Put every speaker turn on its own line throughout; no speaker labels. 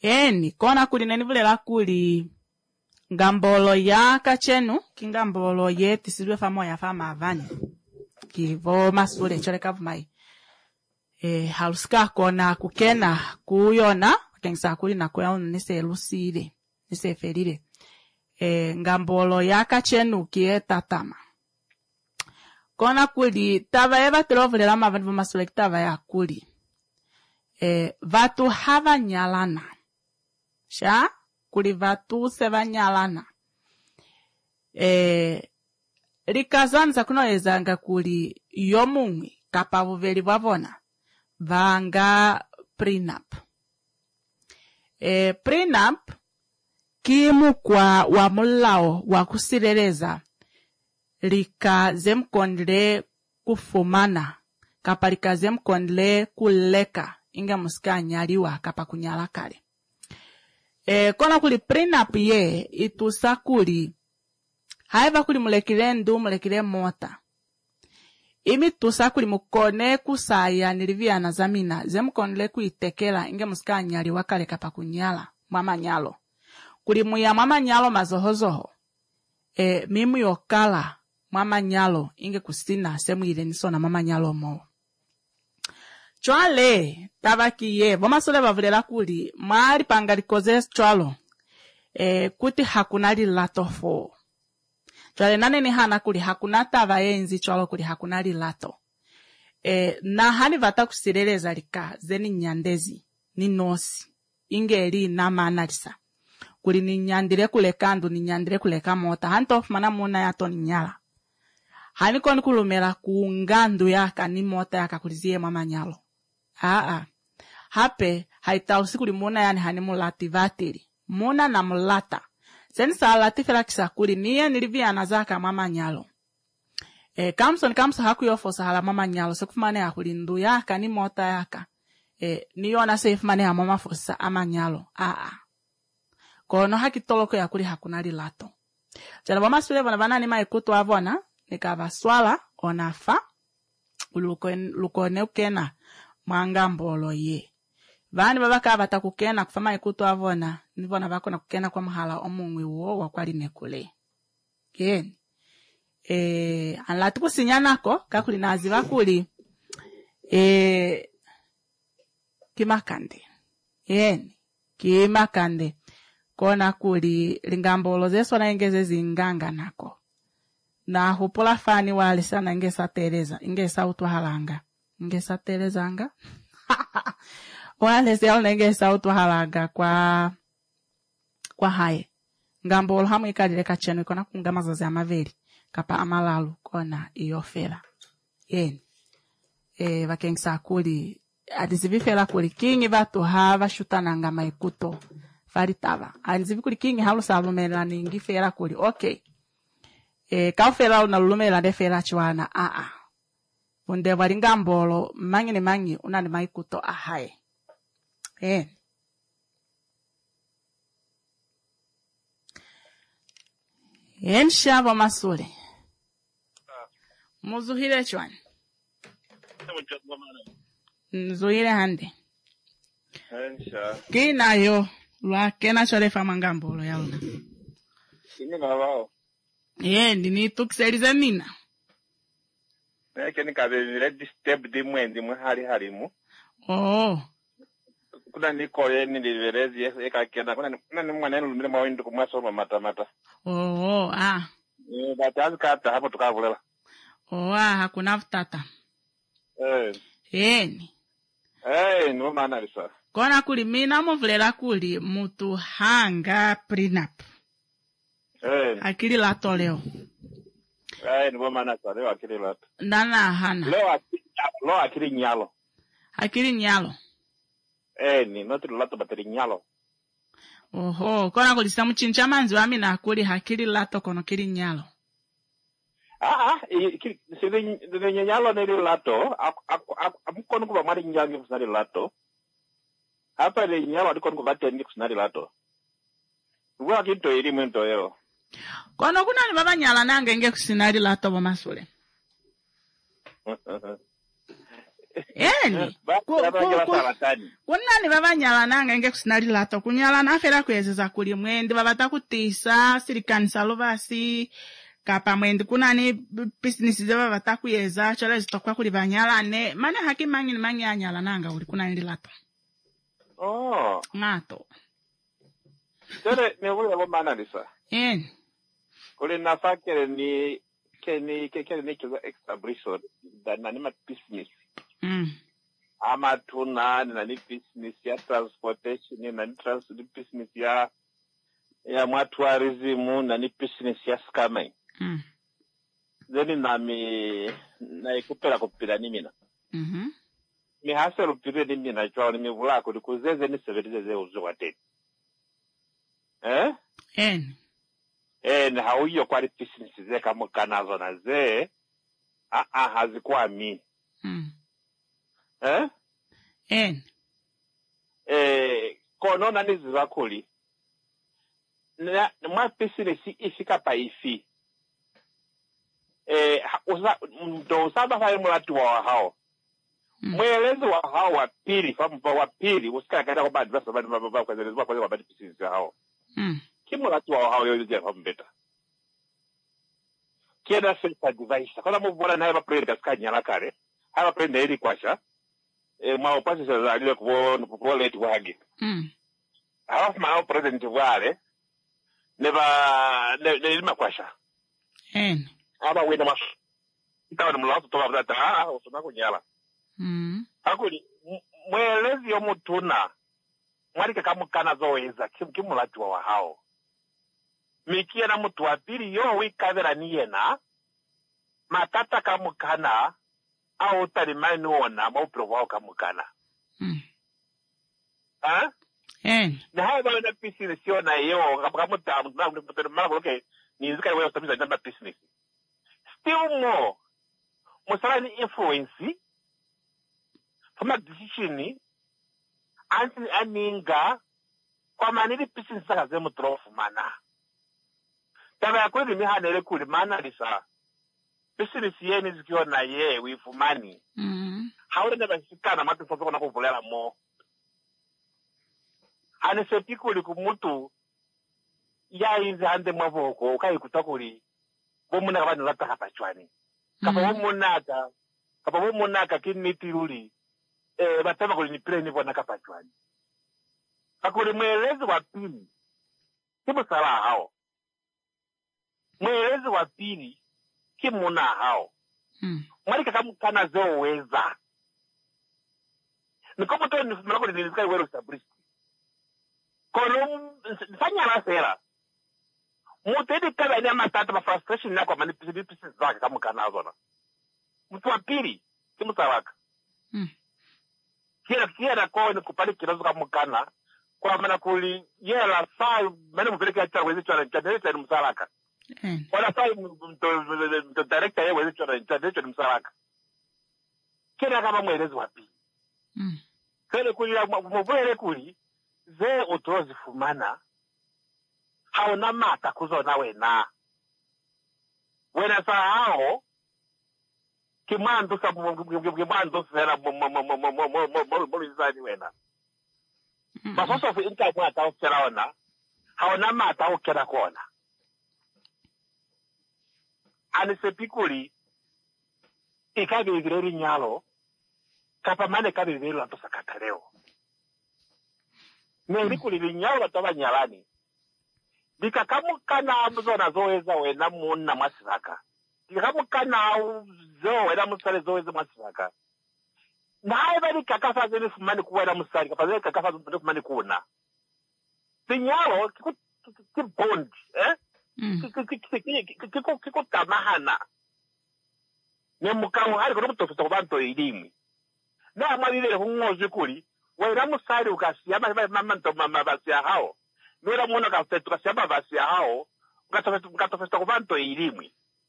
Eni kona kuli nenivulela kuli ngambolo ya kachenu kingambolo ye tisidwe famo ya fama avani kivo masule choleka vumai haluska kona kukena kuyona kengisa kuli na kuya nise lusire nise ferire ngambolo ya kachenu kie tatama kona kuli tava eva telovulela mavani masule kitava ya kuli vatu hava nyalana sha kuli vatu seva nyalana likazanza kunoezanga kuli yomungwi kapavuveli vavona vanga prenup prenup kimu kwa wa mulao wa kusireleza likazemkondle kufumana kapa likazemkondle kuleka inga musika nyaliwa kapa kunyala kale kona kuli prenup ye itusa kuli haiva kuli mulekile ndu mulekile mota imi tusa kuli mukone kusaya niliviana zamina zemkonle kuitekela inge musika nyaliwa kale kapa kunyala mama nyalo kuli muya mama nyalo mazohozoho mimu yokala mama nyalo inge kusina semu ile nisona mama nyalo mo chwale tabakiye bomasole bavulela kuli mali pangalikoze chwalo kuti hakuna lilato fo chwale nane ni hana kuli hakuna tava enzi chwalo kuli hakuna lilato na hani vata kusireleza lika zeni nyandezi ni nosi ingeli na manalisa kuli ni nyandire kule kandu ni nyandire kule kamota hanto mana muna yato ni nyala hani koni kulumela kuungandu yaka ni mota yaka kulizie mama nyalo hape haitausi kuli muna yani hani mulati vatili muna na mulata seni salati fela kisakuli niye niliviana zaka mama nyalo kamso haku yofosa hala mama nyalo sekufumane ya kulindu yaka ni mota yaka niyona sefumane ya mama fosa ama nyalo kono haki toloko ya kuli hakuna lilato jana mama sule wana vanani maikutu avona nikava swala onafa ulukone ukena mwanga mbolo ye vani babaka batakukena kufama ikutu avona nivona bako na kukena kwa mahala omungwi wo wakwali nekule ken anlatu kusinyanako kakuli naziva kuli kimakande kimakande kona kuli lingambolo zeso na ingeze zinganga nako na hupola fani wali sana ingesa tereza ingesa utuhalanga ingesa terezanga wale sel ingesa utuhalanga kwa haye ngambolo hamu ikadile kachenu kona kungama zaze amaveli kapa amalalu kona iyofela vakengisa kuli adizivifela kuli kingi vatu hava shutananga maikuto faritava anizivi kuli kingi halu salumela ningi fela kuli okay kaufela unalumela defela chwana bunde walinga mbolo mangi unani maikuto ahaye shaba masule muzuhile chwani nzuhile hande kinayo lwa kena chole fama ngambolo yauna
Simina wao.
Ndi tukuselize mina.
Keni kabele disturb di mwendi hali mu. Kuna nikole ni liverezi ekakenda kuna ni mwana lumile mawindu kumwaso mata. Batazi kata hapo tukavulela.
Hakuna futata.
No maana lisa.
Kona kuli mina muvulela kuli mutu hanga prenup. Akili lato leo.
Ndio maana sasa leo akili lato.
Ndana hana.
Leo akili nyalo.
Akili nyalo.
Ni not lato bateri nyalo.
Kona kulisa mchincha manzi wami na akuli hakili lato kono kili nyalo.
Sile nyalo nili lato. Amukono kuba mari nyangi kusari lato. Hapa le nyalo adikono kubate ngi kusari lato. Uwa kinto iri mwento yeo.
Kono kuna ni baba nyala nange nge kusinari lato ba masule. Eni. Kunani babanyala nanga nge kusinali lato kunyala na fera kwezeza kuli mwende babatakutisa silikanisa lobasi kapa mwende kunani business zeba batakuyeza chala zitokwa kuli banyala ne mana haki mangi anyala nanga uli kunani lato.
Oh.
Ngato.
Tere ne wule bo mana lisa.
Eni.
Kuli nafakere ni keni kiza establishment da nani business. Amatuna nani business ya transportation nani business ya tourism nani business ya scamming. Zeni na ikupela kupila ni mina. Mi hasa lupile ni mina chwa ni mivula kuli kuzeze ni severize ze uzu wateni. Hauyo kwa business ze kama kanazo na ze hazikuwa mini. Kono nani zivakuli mwa business ifika pa ifi ndo usaba faya mulatu wa hao mwelezo wa hao wa pili usikaya kaita kwa badi basa badi mababa kwa zelezwa kwa badi business ya hao kimulatu wa hao yoyote ya mbeta kieda self advice kwa mubora na heba prende kasika nyala kare haba prende hili kwasha maopasi sa alile kuwole eti wagi halafu mao president wale nilima kwasha haba wena masu itawa ni mulawasu towa vata usuna kunyala hakuli mwelezi yo mutuna mwalika kamukana zoeza kimulati wa hao mikia na mutu wa pili yo wikavera niyena matata kamukana au talimani wona maupro wao kamukana. Na hayo wana business yo na yo kamuta mala okay ni nzika wewe usamiza ndamba business. Still more musala influence from decision anti aninga kwa manili business saka zemu trofu mana. Taba ya kweli mihanele kuli mana lisa. Business yeni zikiwa na ye with money. Haure neba sikana matu foto na kuvulela mo. Anesepiko likumutu ya inzi hande mwavoko ukai kutakuli bomuna kabani lata kapachwani. Kapa bomunaka kinitiruli batama kuli nipire nipo na kapachwani. Kakuli mwelezi wa pili kibu sala hao. Mwelezi wa pili kimuna hao. Mwalika kamukana zo weza. Nikopo to ni mlako ni nilizika wero establish. Kono nfanya la sera. Mutedi kaba ni matata ma frustration na kwa manipulation zake kamukana zona. Mtu wa pili kimusawaka. Kira kwa ni kupali kirazo kamukana kwa maana kuli yela saa mane mupeleke acha wezi chwa ni msalaka. Wala sai mto director yewe hicho ni msalaka. Kila kama mwelezi wapi. Kile kuli mubwele kuli ze utozi fumana haona mata kuzona wena. Wena saa hao kimando sera molizani wena. Basoso fu inka mwata ukeraona haona mata ukera kona. Anisepikuli ikabi igireri nyalo kapa mane kabi igireri lanto sakata leo Nengikuli linyalo bataba nyalani dika kamu kana mzona zoeza wena muna masiraka dika kamu kana zo wena musale zoeza masiraka na haiba ni kakasa zini fumani kuwa wena musali kapa zini kakasa zini fumani kuuna linyalo kibondi kiko tamahana ne mukamu hari kono mutofisa kubanto elimu na amabibere kungoje kuli wera musari ukasiya mama ndo mama basi hao nora mona ka tukasiya basi hao ukatofisa kubanto elimu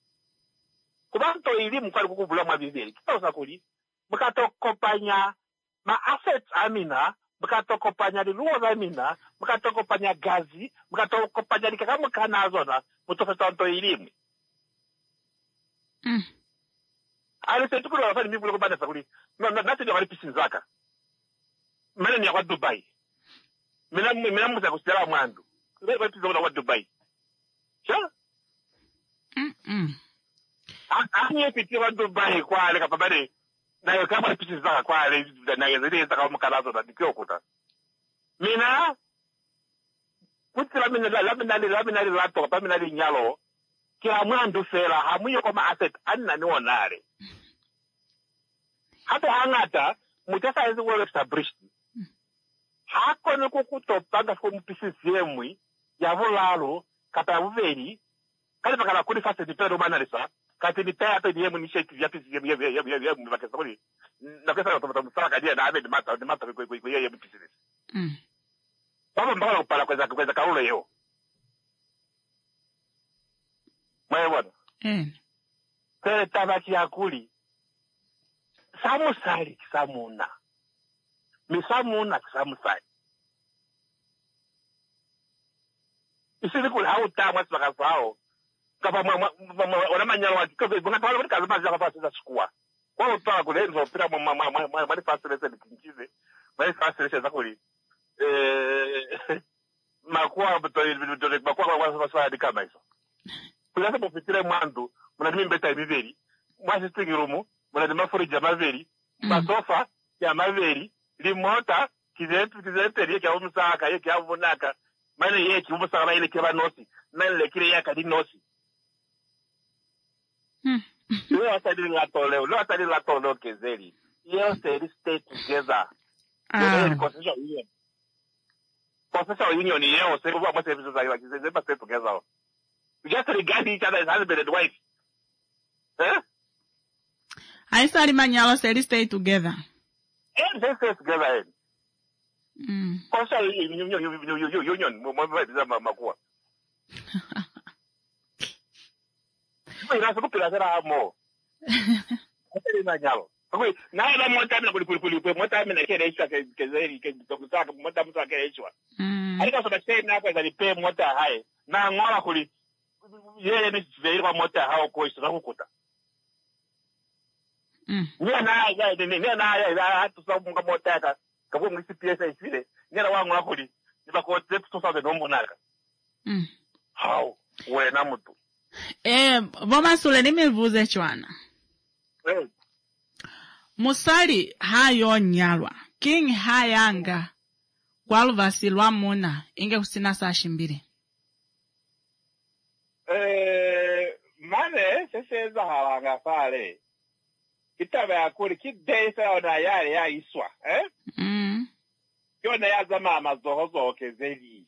kwali kukubula mabibere kitosa kuli mukatokopanya ma assets amina mukatokopanya liluo zamina mukatokopanya gazi mukatokopanya likakamu kanazona mutofesa onto elimu Ali se tukuru wafanya mimi kuliko banda sakuli. Nati ndio walipisi zaka. Mimi ni kwa Dubai. Mimi muza kusela mwandu. Wewe walipisi kwa Dubai. Sha? Ani piti kwa Dubai kwa ale kapabare. Na yo kama walipisi zaka kwa ale na yezidi zaka mkalazo na dikiokuta. Mina kutila mina lato pa mina nyalo. Kila mwandu fela hamuyo kama asset anna ni onare. Hata hangata mutasa hizo wale established. Hako ni kukutopanga kwa mpisi yemwi ya volalo kata uveri kali pakala kuri fase di pero manalisa kati ni taya pe yemwi ni sheki ya pisi yemwi bakesa kuri na kesa to msaka dia na ave di mata kwa yemwi pisi. Baba mbona upala kweza kaulo yo. Mwana. Kale tabaki yakuli. Samusali kisamuna. Misamuna kisamusali. Isiri kuli hautamwa sibakasao. Kapa wana manyalo wakikobe bunga tawala wadi kazi mazi yakapa sisa shikuwa. Kwa utoa kule enzo pira mwani fasilese likinchize. Mwani fasilese zakuli. Makuwa kwa swadi kama hizo. Kulasa mufitire mwandu, mwanadimi mbeta imiveri. Mwasi stigirumu, mwanadimi mafuriji ya maveri. Masofa ya maveri. Limota, kizenteri yeke ya umusaka, yeke ya uvunaka. Mane yeke umusaka na ile keba nosi. Mane lekire yaka di nosi. Leo atari latoleo kezeri. Yeo seri stay together. Yeo Constitutional Union. Constitutional Union yeo seri uwa mwase episodes like zeba stay together. Just regard each other as husband and wife.
I saw the Manyalo said stay together.
And they stay together. Also, union, Makua. More. Now, more time, more time in a case, I got the same now as I pay more high. Now, more yeye ni very moto hao kwa Israhukuta. Na hatu sababu mga moto yaka kabu ngisi piyesa isile nina wangu wakuli niba kwa tepu sosa nombo naka. Hao we na mtu.
Voma sule nimevuze chwana. Musali hayo nyalwa king hayanga kwa luvasilwa muna inge kusina saa shimbiri.
Mane seseza hawanga pale kitaba yakuri kidesa ona yale ya iswa yona ya zama mazohozo kezeli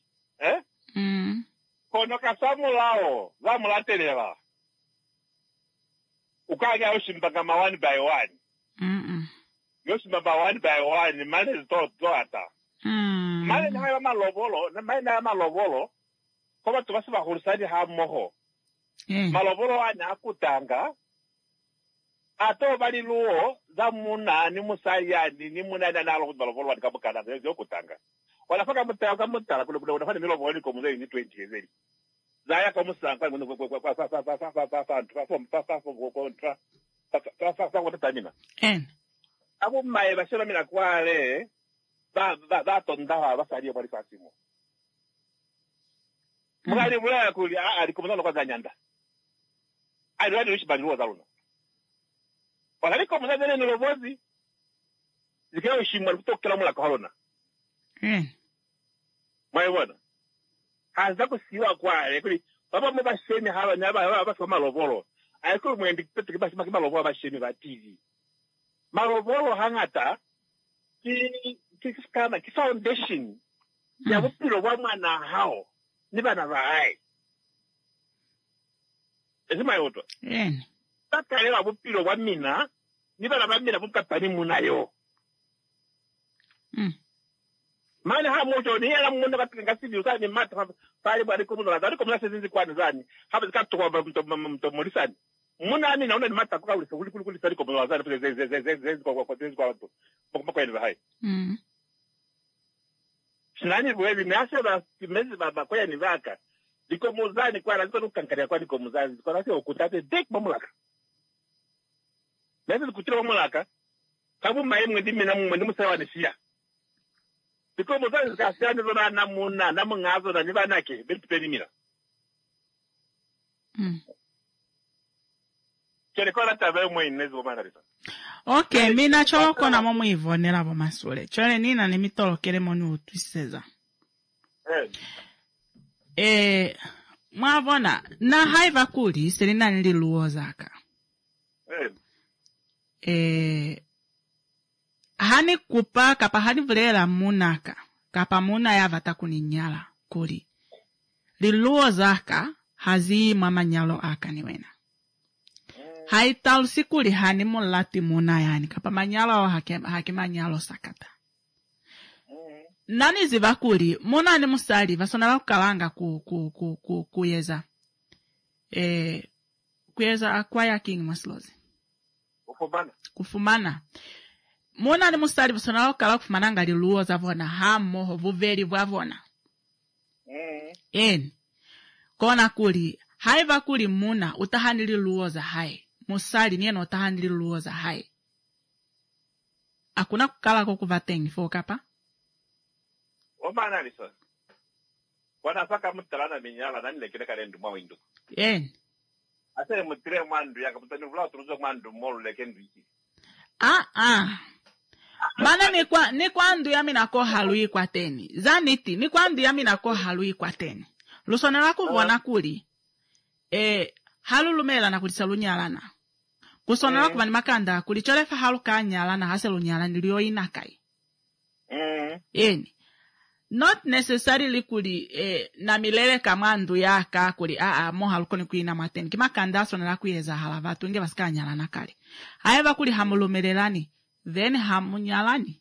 kono kasamulao zamulateleba ukanga yoshimbaga ma one by one yoshimbaga one by one mane zo ata mane na malobolo koma tubasiba kursadi ha moho malobolo ana akutanga ato bali luo za muna ni musaya ni muna na nalo malobolo wa kabukana zo kutanga wala faka mutala kule unafanya milobolo ni komuze ni 20 yezeli zaya kama musanga kwa tamina abo maye bashira mina kwale ba tonda basali bali fasimo mwali mulaya kuli alikomana kwa nyanda alwadi ushibali wa zaluna wala liko mzee ni lobozi zikao shimwa kutokela mula corona mwaye bwana haza kusiwa kwale kuli baba mubasheni hawa nyaba basoma lovolo ayiko mwendi petike basi malovolo basheni ba TV malovolo hangata kama ki foundation ya bupilo bwa mwana hao ni bana bae ezima yoto takalera bupilo bwa mina ni bana bamina bukapani munayo mane ha mojo ni yala munda katika sibi usani mata pale bali kumuna ndari kumuna sezinzi kwani zani haba zikatwa mto molisani muna ni naona ni mata kwa kuli sari kumuna wazani pale zezi kwa watu kwa ile hai Sinani wewe niache ba kimezi baba kwa ni vaka liko muzani kwa lazima nukankaria kwa liko muzani kwa lazima ukutate dek mamulaka Mezi kutira mulaka. Kabu mai mwedi mina mwedi musawa nishia. Because musawa kasi zona namuna namungazo na nibanake beti mira. Kile kwa tabe mwe inezo manarisa.
Okay, mina choloko na momu ivonela bo masole. Chole nina ni mitolokele monu utwiseza. Mwavona na haiva kuli selina nililuo zaka. Hani kupa kapa hani vlela munaka kapa muna ya vata kuninyala kuli liluo zaka hazi mama nyalo aka niwena haitalu sikuli hani mulati muna yani kapa manyalo wa hake manyalo sakata nani zivakuli muna ni musali vasonala kukalanga kuyeza kuyeza akwaya king maslozi kufumana muna ni musali vasonala kukala kufumana ngali luo zavona hamo vuveli vavona kona kuli haiva kuli muna utahanili luo za hai musali nieno utahanili luo za hai akuna kukala kukuvatengi fokapa
Omana lisa. Wana saka mutalana minyala nani lekile kale ndu mawindu. Ase mutire mandu ya kaputani vula turuzo mandu molu lekendu iki.
Mana ni kwa ndu ya minako halui kwa teni. Zaniti, ni kwa ndu ya minako halui kwa teni. Lusone wako vwana kuli. Halu lumela na kulisa lunyalana. Kusone wako vani makanda kulicholefa halu ka nyalana hase lunyalana nilio inakai. Not necessarily kuli na milele kama ndu yaka kuli moha lukoni kuina mateni kima kandaso na kuyeza halavatu nge basika nyalana kali haiva kuli hamulumelelani then hamunyalani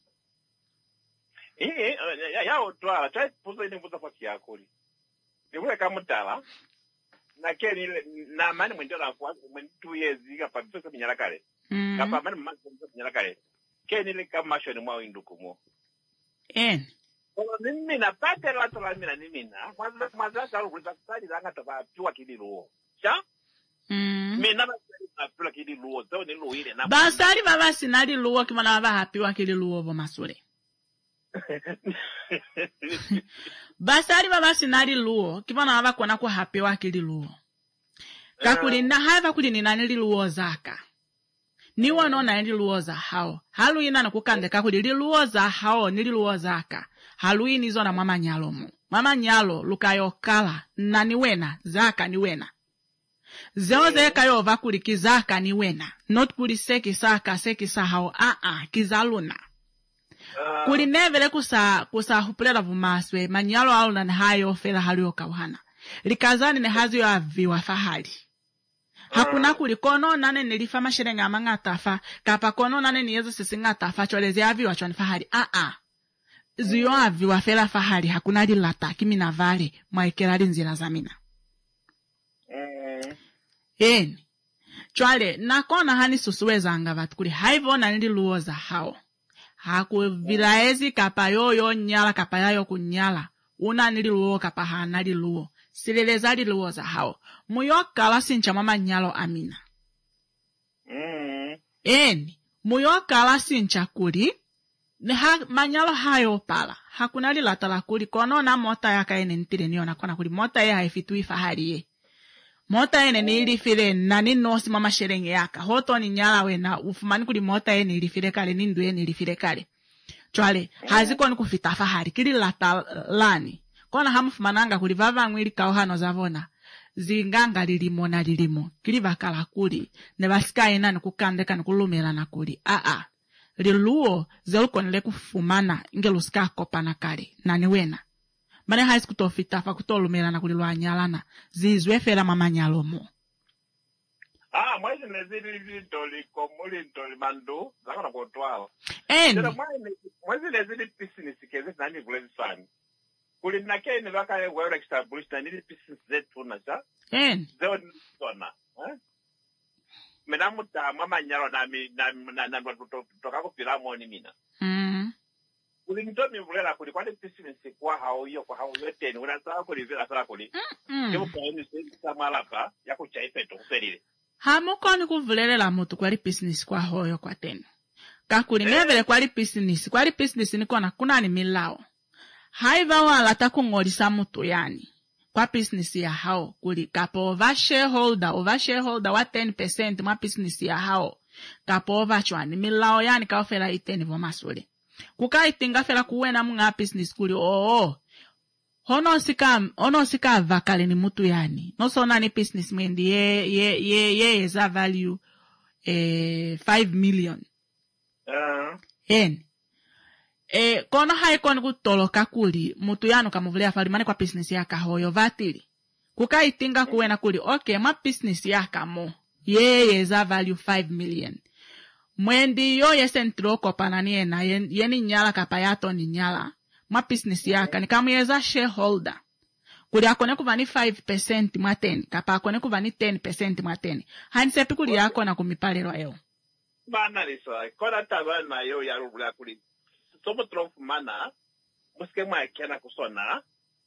ya otwala chai puzo ine mbuza kwa kiyakuli niwe kamutala na keni na mani mwenjala kwa mwen 2 years kapa mtoto minyala kale kapa mani mtoto minyala kale keni le kama shoni mwa windukumo mimi na pate watu la mina ni mina kwanza sababu kutasali langa toba kidi luo cha mimi na pula kidi luo so ni luo ile na
basali baba sinali luo kima na baba happy wa kidi luo bo masure basali baba sinali luo kima na baba kona kwa happy wa kidi luo kakulinda haiva kulini nani luo zaka ni wanona ndi luo za hao halu ina na kukandeka kuli luo za hao ni luo zaka halu ini zona mama nyalo mu mama nyalo lukayo kala na ni wena zaka ni wena zeo zeka yo vakuli kizaka ni wena not kuli seki sa hao kizaluna kuli nevele kusa hupulela vumaswe manyalo alu na hayo fela halu yokawhana likazani ne hazi yo aviwa fahali hakuna kuli kono nane nilifa mashirenga mangatafa kapa kono nane niyezo sisi ngatafa cholezi avi wachwani fahari ziyo avi wafela fahari hakuna li lata kimi na vale mwaikela li nzila zamina chwale nakona hani susuweza anga vatu kuli haivo na nili luoza hao haku vilaezi kapa yoyo nyala kapa yayo kunyala una nili luo kapa hanali luo sileleza li luoza hao muyokala sincha mama nyalo amina muyokala sincha kuli manyalo hayo pala hakuna li latala kuli kono na mota yaka ene ntire niona kona kuli mota ya haifitui fahari ye mota ene nilifile na ninosi mama sherenge yaka hoto ni nyala wena ufumani kuli mota ene nilifile kale nindu ene nilifile kale chwale haziko ni kufita fahari kili latalani kona hamufumananga kuli vava mwili kauhano zavona zinganga lilimo kili bakala kuli ne basika ena nukukandeka nukulumela na kuli liluo zelukonele kufumana ingelusika kopana kali nani wena mane haisi kutofitafa kutolumela na kulilwa nyalana zizwefela mama nyalomo
mwezi nezili doli komuli doli mandu zakona kutwala mwezi nezili pisi nisikeze nani kulezi sani kuli nakeni waka wewe establish na nili pisi zetu na cha zeo nisona menamuta mama nyalo na toka kupira moni mina kuli mtomi mvulera kuli kwani pisi nisikwa hao hiyo kwa hao yote una sawa kuli vila sala kuli kemo kwa ni sisi malapa ya kuchaipe to kuferile
Hamukoni kuvulelela mutu kwali business kwa hoyo kwa tena. Kakuli nevele kwali business nikona kuna ni milao. Haiva wala takungolisa mutu yani. Kwa business ya hao, kuli kapo over shareholder wa 10% mwa business ya hao. Kapo over chwani milao yani kaofela iteni vomasule. Kuka itinga fela kuwena mga business kuli Hono sika vakale ni mutu yani. No sona ni business mwendi ye za value 5 million. Kono haikoni kutoloka kuli mutu yanu kamuvulea falimani kwa business yaka hoyo vatili. Kuka itinga kuwena kuli ma business yaka mo. Ye za value 5 million. Mwendi yo yesentro kopana niena yeni nyala kapayato ni nyala. Ma business yaka ni kama yeza shareholder. Kuli akone kuvani 5% mwateni. Kapa akone kuvani 10% mwateni. Hansepi kuli yako na kumipalero eo.
Bana liso, kona tabana yo ya rubula kuli. Sopo trofu mana, muske mwa kena kusona,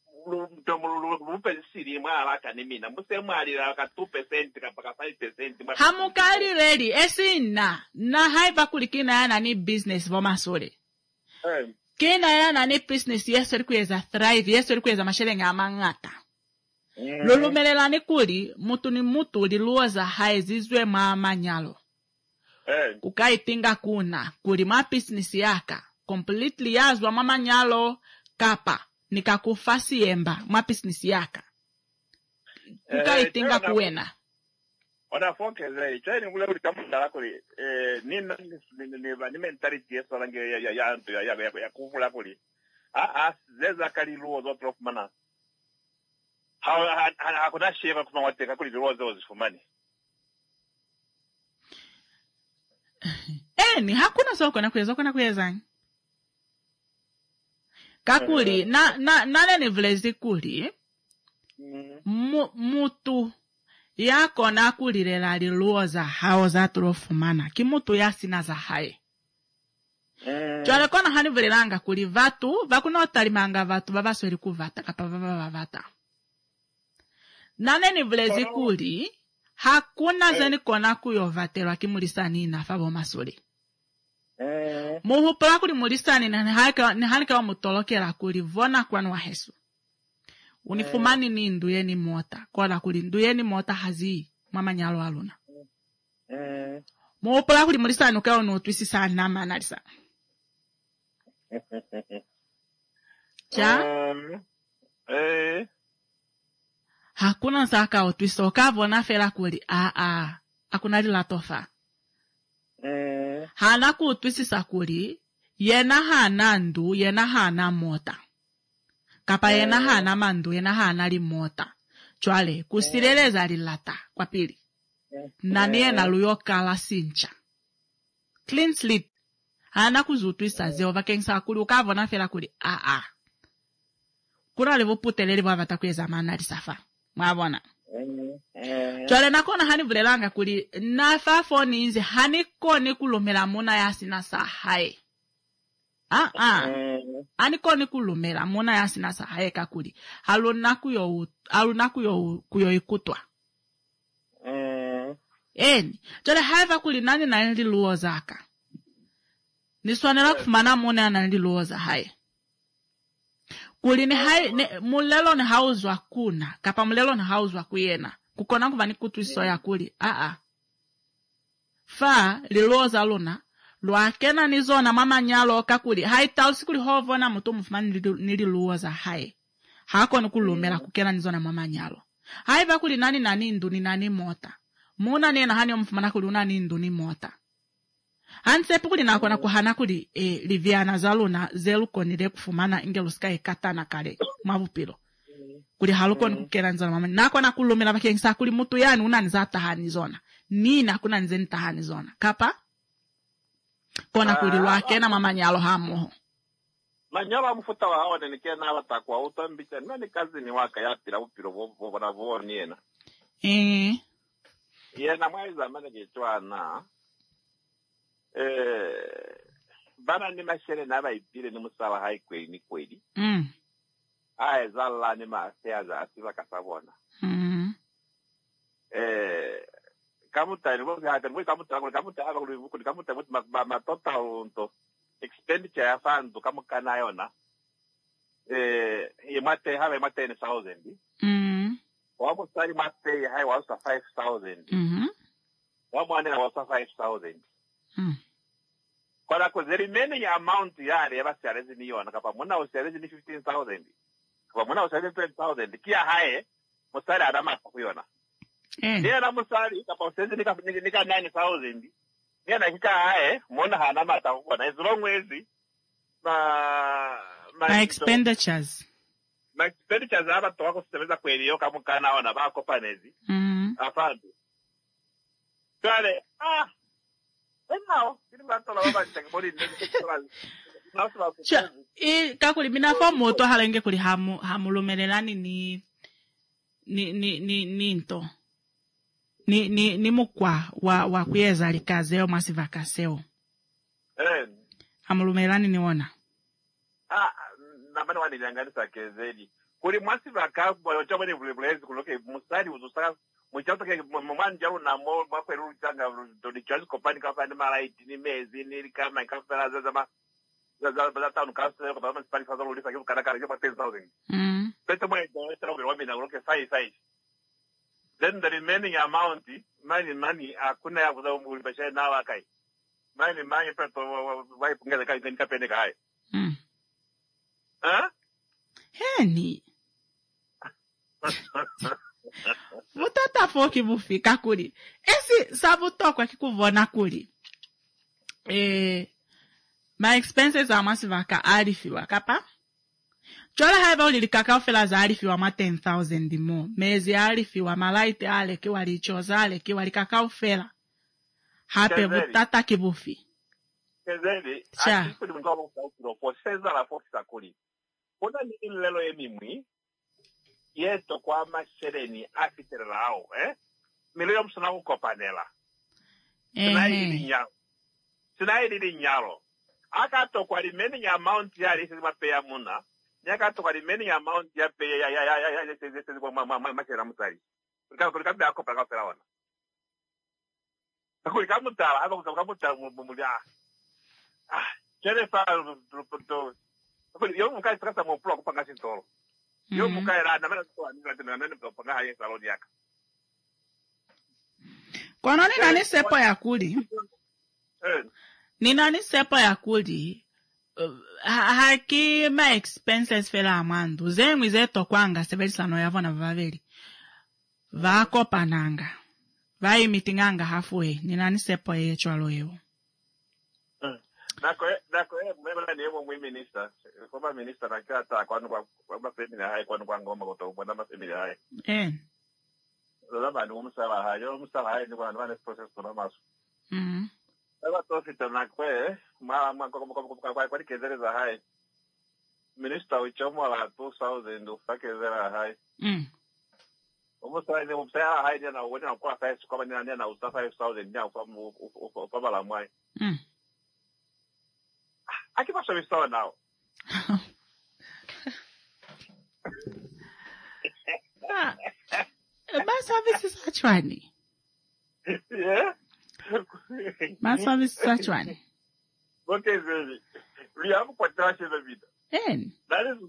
lupe siri mwa alaka ni mina, muske mwa alaka 2% kapaka 5%.
Hamukali ready, na haiba kulikina yana ni business vomasole. Kina yana ni business yesu likuweza thrive, yesu likuweza mashelenga amangata. Lulumelela ni kuli, mutu ni mutu liluoza haizizwe manyalo. Kukaitinga kuna, kuli ma business yaka. Completely yazwa mama nyalo kapa nikakufasi yemba ma business yaka kukaitinga kuwena
ona fokeze chani mule uli kamunda kuli ni mentality yeso lange ya kuvula kuli zeza kali luo zo trof mana hakuna sheva kuma wateka kuli luo zo zifumani
ni hakuna soko na kuweza kakuli nane ni vlezi kuli mutu yako na kulilela liluoza hao za turofumana kimutu yasina za hae chwale kona hani vlelanga kuli vatu vakuna otalimanga vatu vavasweli kuvata kapa vavavata nane ni vlezi kuli hakuna zeni kona kuyovaterwa kimulisa nina favo masuli muhupala kuli mulisani ni hanika wa mutolokela kuli vona kwanu wa hesu. Unifumani ni nduyeni mota. Kwa kuli nduyeni mota hazi mama nyalo aluna. Muhupala kuli mulisani ukawa nuotwisi sana nama analisa. Cha? Hakuna nsaka otwisi okavona fela kuli hakuna lila tofa. Hana kutwisisa kuli, yena hana ndu, yena hana mota. Kapa yena hana mandu, yena hana li mota. Chwale, kusileleza li lata, kwa pili. Nani yena luyo kala sincha. Clean slate. Hana kuzutwisa zeo kengsa kuli, ukavona fela kuli, Kuna levo putelele wavata kwe zamana li safa. Mwavona. Chwale nakona hani vrelanga kuli nafa foni inze hani koni kulumela muna yasina sahae. Hani koni kulumela muna yasina sahae kakuli. Haluna kuyo ikutwa. Chwale haiva kuli nani na ndi luo zaka. Niswanela kufumana muna ya ndi luo za hae. Kuli ni mulelo ni hauzwa kuna. Kapa mulelo ni hauzwa kuyena. Kukona kuvani kutu isoya kuli. Fa liloza luna. Luakena nizona mama nyalo kakuli. Haita usikuli hovona mutu mfumani nililuoza hai. Hako nukulumela kukena nizona mama nyalo. Haiva kuli nani ndu ni nani mota. Muna nena hani mfumana kuli una nindu ni mota. Hansepu kuli nakona kuhana kuli liviana zaluna zelu konile kufumana ingeluska katana kale mavupilo. Kuli haluko nikukera nzona mama. Nako na kulumela bakengisa kuli mutu yani unaniza tahani zona. Nina kuna nzeni tahani zona. Kapa? Kona kuli wake na mama nyalo hamuho.
Manyalo amufuta wa hawa nike na watakwa utambicha. Nani kazi ni waka ya pila upilo vona voo niena. Yena mwaiza mene kichwa na. Bana ni mashere na ba ipile ni musala hai kweli ni kweli. Zala ni maasea za asiva kasabona. kamuta ni boga hata mwe kamuta ma total to expenditure ya funds kama kana yona mate have mate 10,000 wabo sari mate hai wasa 5,000 wabo ane wasa 5,000 kwa the remaining amount yale basi arezi ni yona kapa muna usarezi ni 15,000 kwa muna usarezi 20,000 kia hae musari adama kuyona ndiye na musari kapa usarezi nika 9,000 ndiye na kika hae muna hana mata kuona as long as
my expenditures
hapa toka kusemeza kweli yo kama kana ona bako panezi afande kale now kile mtu anaomba chakibodi
ndio kakuli minafa moto halenge kuli hamulumelelani ninto ni mukwa wa kuyeza likazeo masivakaseo hamulumelelani niona
na bana wanilianganisa kezeli kuli masivaka boyocha bane vulezi kuloke musari uzusaka muchato ke mumani jaru na mo makweru changa do dichazi company ka fani maraiti ni mezi ni kama ikafela za town council ko bama spani fazo lisa ke kana kana ke 10,000 peto mo ndo etero kwa mina kuloke sai then the remaining amount money akuna ya kuza umuli basha na wakai money peto wai pungeza kai ni kapende kai
Heni. Mutata foki bufika kuli. Esi sabutokwa kikuvona kuli. My expenses are masivaka alifiwa kapa. Chola haiba ulilikaka ufela za alifiwa ma 10,000 mo. Mezi alifiwa malaite aleke walichoza aleke walikaka ufela. Hape mutata kibufi.
Kezeli, ati kuli mkawa mkawa kwa seza la foki sakuli. Kuna ni lelo emimwi yeto kwa mashereni afiterao milio msana ukopanela sinaidi nyalo akato kwa remaining amount ya lisi mapea muna nyakato kwa remaining amount ya pe ya sezi kwa mashera msari kulikamu ya kopa kwa wana kulikamu tala hapa kulikamu tala mumulia Jennifer yo mukai trata mo pro kupanga sintoro yo mukai ra na mena kwa nina kupanga haye saloni yaka
kwa nani nani sepo ya kuli ni nani sepo ya kuli haki ma expenses fela amandu zemwi zeto kwanga sebelisa no yavona vaveli vako pananga vai mitinganga halfway ni nani sepo yecho aloyo
Nako mbona ni yemo minister kwa minister na kata kwa femina hai kwa ngoma kwa na femina hai Lama ni umsala hai ni kwa process kwa masu Aba tofita na kwe kwa kezereza hai minister uchomo la 2,000 ufakezera hai umsala ni umsala hai na uona kwa size kwa ni na usa 5,000 nya kwa bala mwai Aqui passa a história now.
Mas service Sachwani.
Yeah.
Mas service Sachwani.
Okay, really. We have quite a vida. That is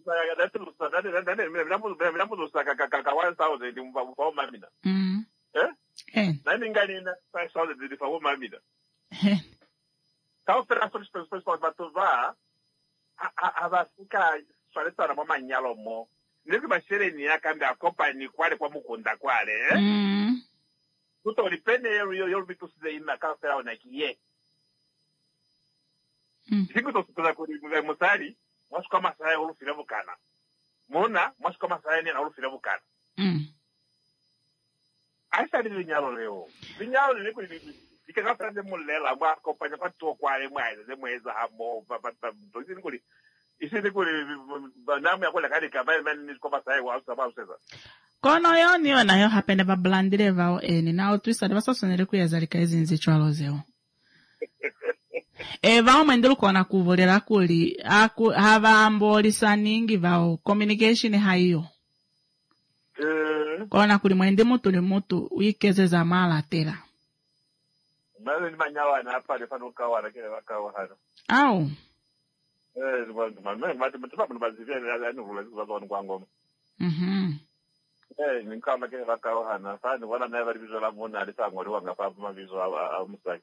Kau operações pessoas para tuvar a vasika faleta na mama nyalo mo niki bashereni yakamba acompanhe kwale kwa mukunda kwale kuto depende yo bitu sizeina ka fera na kiye siku to tuza ko musari mwasu kama saya ulufira bukana mona mwasu kama saya ni na ulufira bukana aisa ni nyalo leo nyalo ni ko Ika frande mulela mwa kompanya kwa tuwa kwa mwae ze mweza hamo isini kuli namu ya kule kadi kabaye meni nisikoma sae wa usa useza
kono yo niyo na yo hapende ba blandire vao na otwisa de baso sonere kuyazalika izinzi chwalo zeo vao mwendelu kona kuvolera kuli hava ambolisa ningi vao communication haiyo kona kuli mwende mutu uikeze za mala tera
Mali ni manyawa na hapa defano ukawa kile wakawa hana.
Au.
Matibabu bazivia yani ulaziwa kwa ngoma. Ni kama kile wakawa hana. Fani wala never visual amona alisango liwa ngapa visual musai.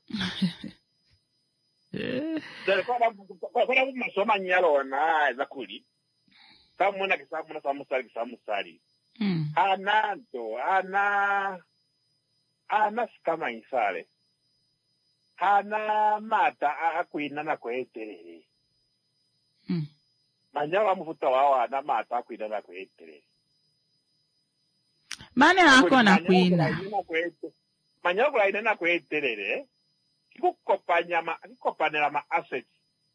Kwa masoma nyalo na zakuli. Samuna kisamuna samusari. Ananto, ana sikama insale. Hana mata akuina na kweterere. Manyawa mfuta wao ana mata akuina na kweterere.
Mane hako na kuina.
Manyawa kulaina na kweterere. Kikopanela ma assets.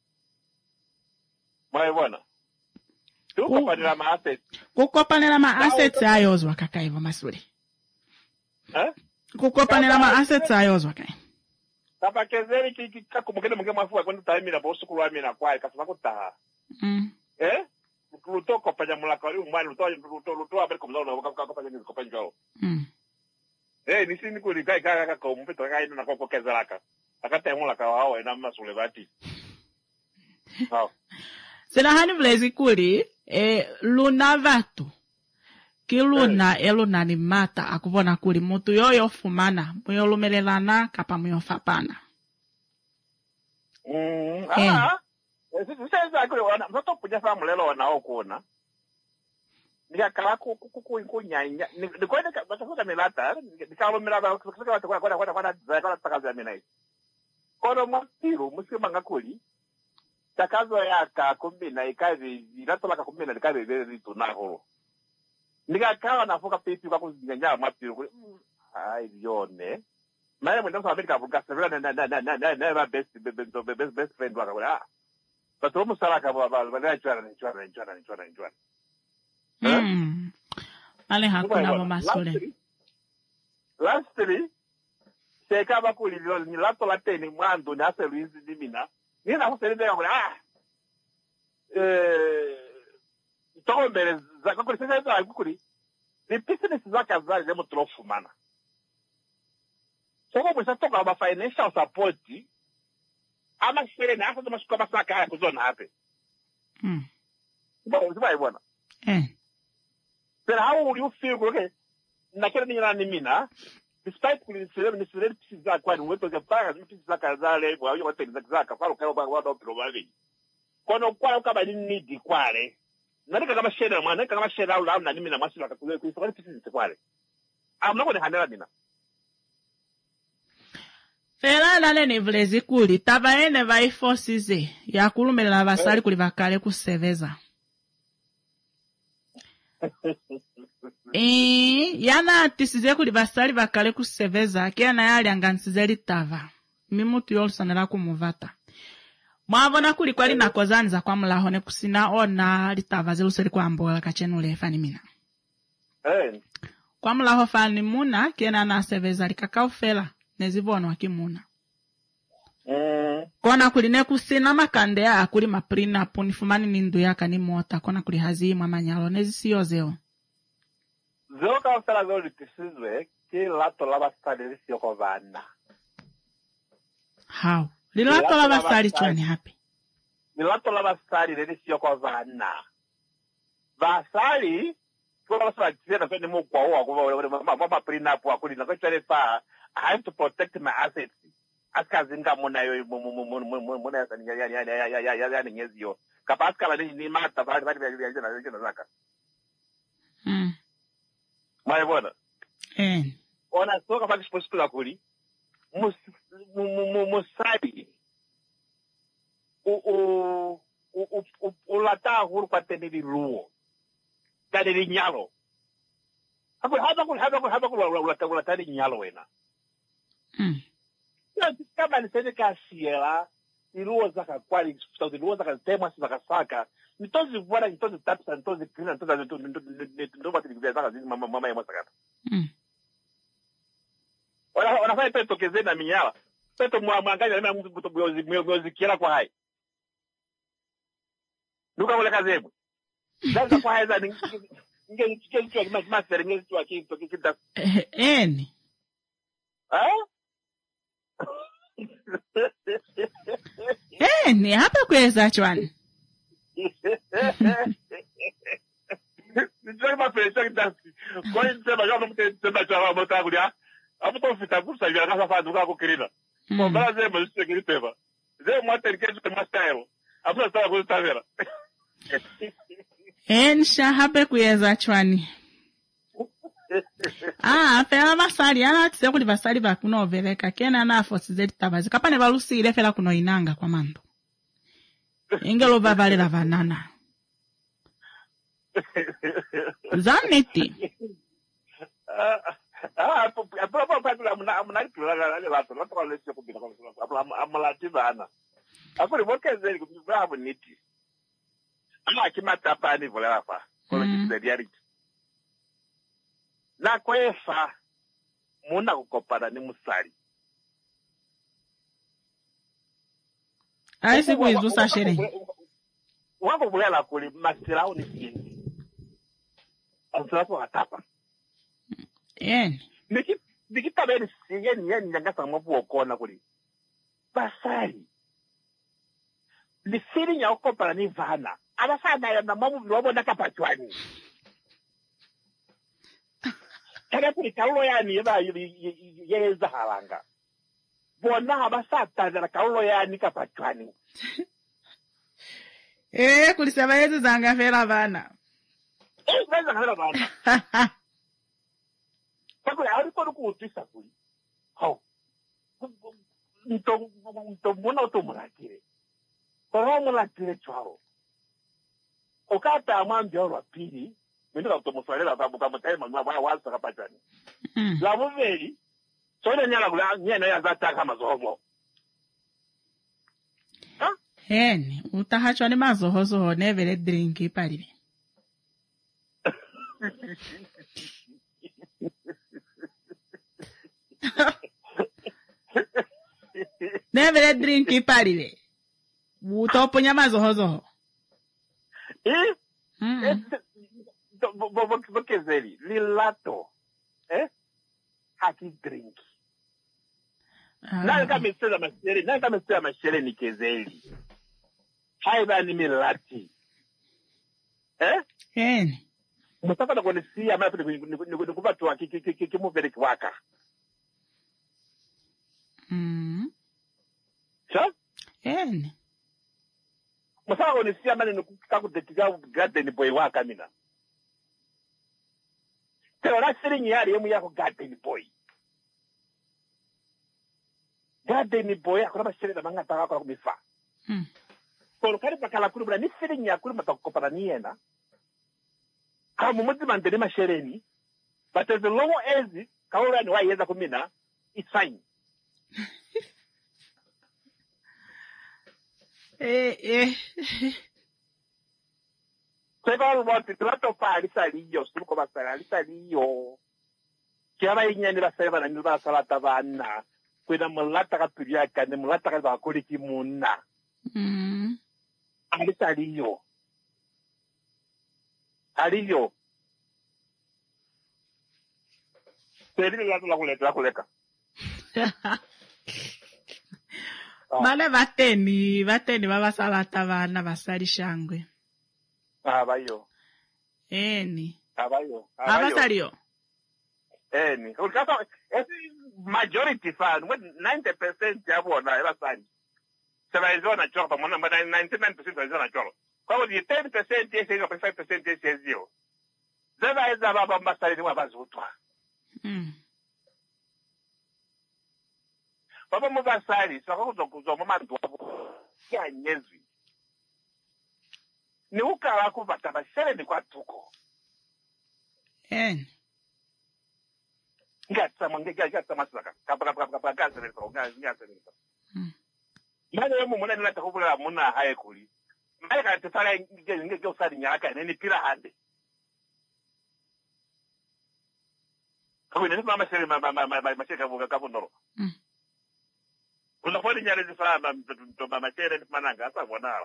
Mwaibona. Kukopanela ma assets.
Kukopanela ma assets ayozwa kakaiva masuri. Kukopanela ma assets ayozwa kai.
Kapa kezeri kikakumukene munge mafuwa kwenda taimira bosu kulwamira kwae kasaba kutaha. Luto kopanya mulaka wali umwani luto abeli kumzao na wakapanya ngizi kopanya jao. Nisi nikuli kai kaka kumupito kai na kwa kezeraka. Akata mulaka wao ina masule bati.
Sena hani vlezi kuli luna vatu. Kiluna eluna ni mata akuvona kuli mutu yoyo fumana muyo lumelelana kapa muyo fapana.
Sisa kuli wana mtoto puja sa mulelo wana okuna. Nika kala kunyanya nikwenda batafuta milata nikalo milata kusika watu kwa takaza minai. Kono masiru musima ngakuli takazo yaka kumbina ikazi iratola kumbina ikazi very tunahoro. Nikakawa nafoka pipi kwa kuzinyanya mapiru kuli yone maya mwenda kwa Amerika vuka severa na best friend waka kula pato musaraka bala chwana
ale hakuna mamasole
lastly sekaba kuli ni lato lateni mwando ni ase Luis Dimina nina kuseleza kula tombele zaka kuli sasa kuli ni business zaka zali zemo trofumana soko mwesa toka aba financial support ama shere na asa mashuka masaka haya kuzona hape Bwana Pero how would you feel okay na kile ni mina despite kulisema ni sire pisa kwa ni wetu zapanga ni pisa kazale kwa hiyo watu zaka faro kwa wado probably kono kwa kama ni need kwale nalika kama sheda mwana kama sheda au na mimi na masila kakule kuisema pisa kwale amnako ni handela mina
Fela nale ni vlezi kuli tabaene vai forces ya kulumelela basali kuli bakale kuseveza yana tisize kuli basali bakale kuseveza kiana yali angansize litava mimutu yolusanela kumuvata mwabona kuli kwali nakozaniza kwa mulahone kusina ona litava zeluseli kwa mbola kachenule fani mina kwa mulaho fani muna kiana naseveza likakao fela nezibono wakimuna kona kuli nekusina makande ya kuli maprina punifumani nindu yaka ni mota kona kuli hazimwa manyalo nezisiyo zeo
zeo kausala zeo litisizwe ki lato laba stadi lisio kovana
how lilato laba stadi chwani hapi
lilato laba stadi lisio kovana basali kwa sababu tena kwa nimo kwa wa mama prina hapo akuli na kwa fa I have to protect my assets. Akazinga muna yo muna ya nyezio. Kapaska ni mata bali ya zaka. Maibona. Ona soka baki spostula kuli. Musai. Ulata huru kwa tenili ruo. Tadili nyalo. Haba ulatari nyalo wena. Kama niseme kasiela iluo zaka kwali iluo zaka tema zaka saka nitozi vuara nitozi tapsa nitozi kina nitozi ndoba tilivya zaka zizi mama ya masakata wanafanya peto keze na minyala peto mwangaja na mtu myozi kiela kwa hai nuka wale kazebu zaza kwa hai za nge kitu ya master nge kitu ya kitu
eni Ni hapa kweza chwani.
Nitaka mapesa kitasi. Kwa hiyo sema kama mtenda cha mota kulia. Hapo tofita kursa ya kasa fa duka ko kirina. Kwa bala zema sisi kiripeva. Zema mwata nikezo kama style. Hapo sasa kwa tavera.
Nsha hapa kweza chwani. Fela basali tise kuli basali bakuno overeka kena na force zeti tabazi kapane balusile fela kuno inanga kwa mando ingelo bavalera vanana zaneti
Apa patula muna kula le bato lo kwa lesi ko bina ko amala tibana ako ri boke zeli ko bravo niti ama kimata pa ni volera fa ko le reality na kwefa muna kukopana ni musali
ai siku izo sashere
wako bulela kuli masirao ni kindi asalapo atapa Nikita beni yeni nyangasa mwapu okona kuli basali lisiri nya okopana ni vana abasana ya na mamu biwabo nakapachwani Kada kuri kaulo yani yeba yeza halanga. Bona abasata za kaulo yani kapachwani.
Kulisema yezu zanga fera bana.
Zanga fera bana. Pakuli ari kono kuutisa kuli. Hao. Nto muna otomurakire. Kwa murakire chwao. Okata amambi wa pili. Mendo automuswalela babuka mutema mwa waza kapachani. La muveli sone nyala kula nyena ya zata kama zoho.
Utahachwa ni mazoho nevele drink palibe. Nevele drink palibe. Utoponya mazoho.
Bokezeli lilato haki drink nani kama sema mashere ni kezeli haiba ni milati mutaka na konisia ama ni kubatu wa kimuvere kiwaka cha mutaka konisia ama ni kukakutetika garden boy waka mina Pero la siri yari yemu yako garden boy. Garden boy akona mashere na manga taka kwa kumifa. Kolo kari pakala kuru bra ni siri nyakuru matakopana niena. Kama muti mandele mashere ni. But as long as kaura ni wa yeza kumina, it's fine. Segalo watu tunato pa alisaliyo suko basala alisaliyo kiaba inyani basala bana nyuba salata bana kwena mulata kapiria kane mulata ka bakoli kimuna alisaliyo aliyo Pedro la kuleka
Bale bateni baba salata bana basali shangwe
Abayo. Abayo.
Abasaliyo.
Ukasa majority fan, 90% yabo na abasali. Sema hizo na choka mwana 99% hizo na choka. Kwa hiyo 10% yese 5% yese zio. Zaba hizo baba mbasali ni wabazutwa. Baba mbasali sio kuzo mama ndo ya nyezi. Ni ukala kubata bashere ni kwa tuko. Ngatsa masaka. Kapa gaza leso ngaza leso. Mane yemu muna ni lata kubula muna haye kuli. Mane ka tefala ngeke usali nyaka neni pira hande. Kwa nini mama shere masheka vuga kabundoro. Unafanya nyale zifala mama shere mananga hata bwana.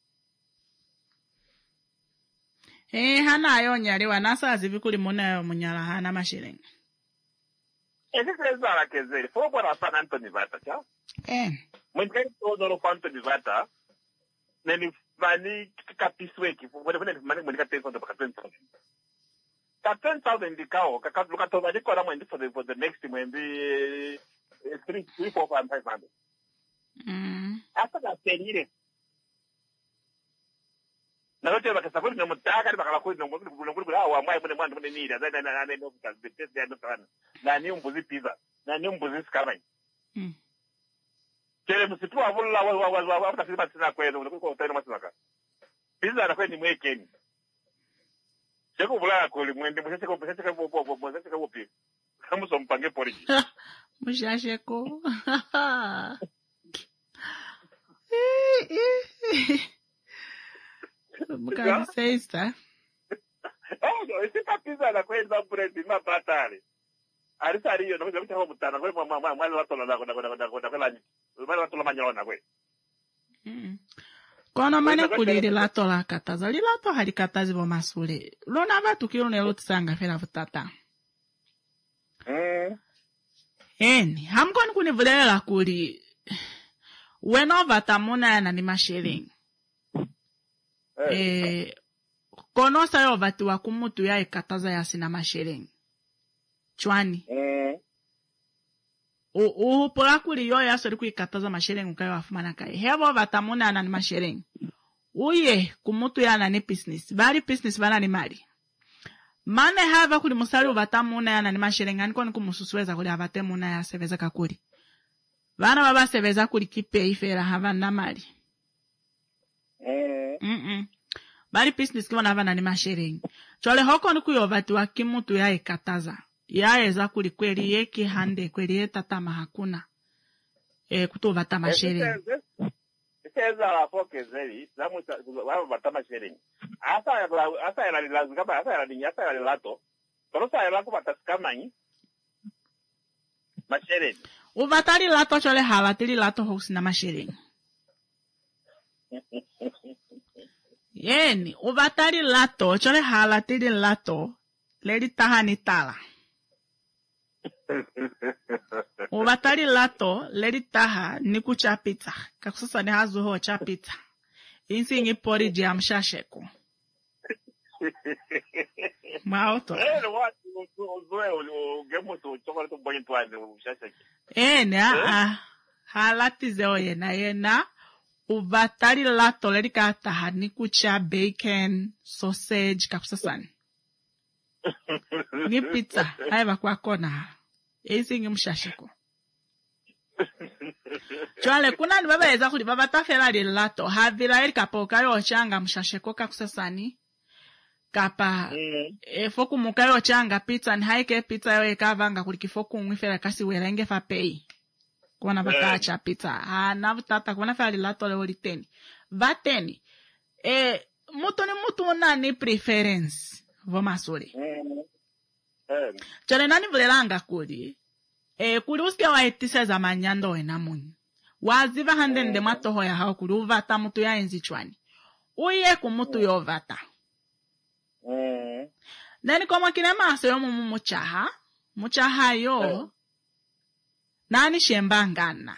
Hana ayonyali wanasazi bikuli munayo munyala hana mashirenga.
Ese es la que se fue por San Antonio Bata, ¿ya? Mwenye todo lo quanto di vata, neni vani kapiswe ki, mwenye kapiswe ndo baka 10,000. Ka 10,000 di kao, luka to vani kwa mwenye for the next mwenye 3, 4, 5, 500. Asa ka penire. Na yote baka safari na mutaka ni baka lakuri na mwenye wa mwai mwenye nida, na no buka, betesi ya no sana. Na ni umbuzi pizza, na ni umbuzi skamai. Kele msitu wa tasima sina kwenu ulikuwa utaenda masaka. Pizza na kwenu mwekeni. Cheko bula kuli mwende mshacheka wopi. Kama sompange poriji.
Mshacheko. Mkani sasa.
Isi pizza na kwenu za bread ma batale. Arisari yo ndio mtaka mutana kwa mama watu na kwela. Mama watu la manyona kwe.
Kono mane kuliri lato la kataza. Li lato hali katazi bo masule. Lona vatu kiro ne lotisanga fela futata. Hamkoni kunivulela kuli. Weno vatamuna ya nani mashiling. Kono sayo vatu wakumutu ya ikataza ya sina mashiling. Chwani. Uhupura kuri yo ya sori kuikataza mashiling ukayo wafumana kai. Hebo vatamuna ya nani mashiling. Uye kumutu ya nani business. Bari business bana ni mali. Mane hava kuri musari uvatamuna ya nani mashiling. Aniko niku mususuweza kuri avatemuna ya seveza kakuri. Vana baba seveza kuri kipe ifera hava na mali. Bari business kima hava nani mashiling. Chole hoko niku yo vatu wa kimutu ya ikataza. Yaeza kuri kweli yeki hande kweli yetatama hakuna. Kutu vatama sharing.
Eza la foke zeli, zamu vatama sharing. Asa ya lazima, asa ya lato. Torosa ya lako vataskama nyi. Masharing.
Uvatari lato chole havatiri lato hosi na masharing. Yeni, uvatari lato chole halatiri lato. Ledi tahani tala. Uvatari lato, ledi taha, niku chapita. Kakusasa ni hazu ho chapita. Insi ingi pori jia mshasheko. Maoto. Halati zeo yena. Uvatari lato, ledi kataha, niku cha bacon, sausage, kakusasa ni. Ni pizza, haiva kwa kona. Insi ingi mshasheko. Chwale kuna ni baba eza kuli baba tafela li lato. Havila ili kapoka yo changa mshasheko kakusasani. Kapa foku muka yo changa pizza ni haike pizza yo ekavanga kuli kifoku mwifela kasi welenge fa pei. Kwa baka cha pizza. Na vutata kwa fela li lato le wali teni. Vateni. Mutu ni mutu nani preference. Voma suri. Chale nani vulelanga kuli. Kuli usikia wa etise za manyando wena muni. Waziva handende matoho ya hao kuli uvata mutu ya enzi chwani. Uye kumutu yo vata. Neni koma kine maso yo muchaha. Muchaha yo. Nani shembangana.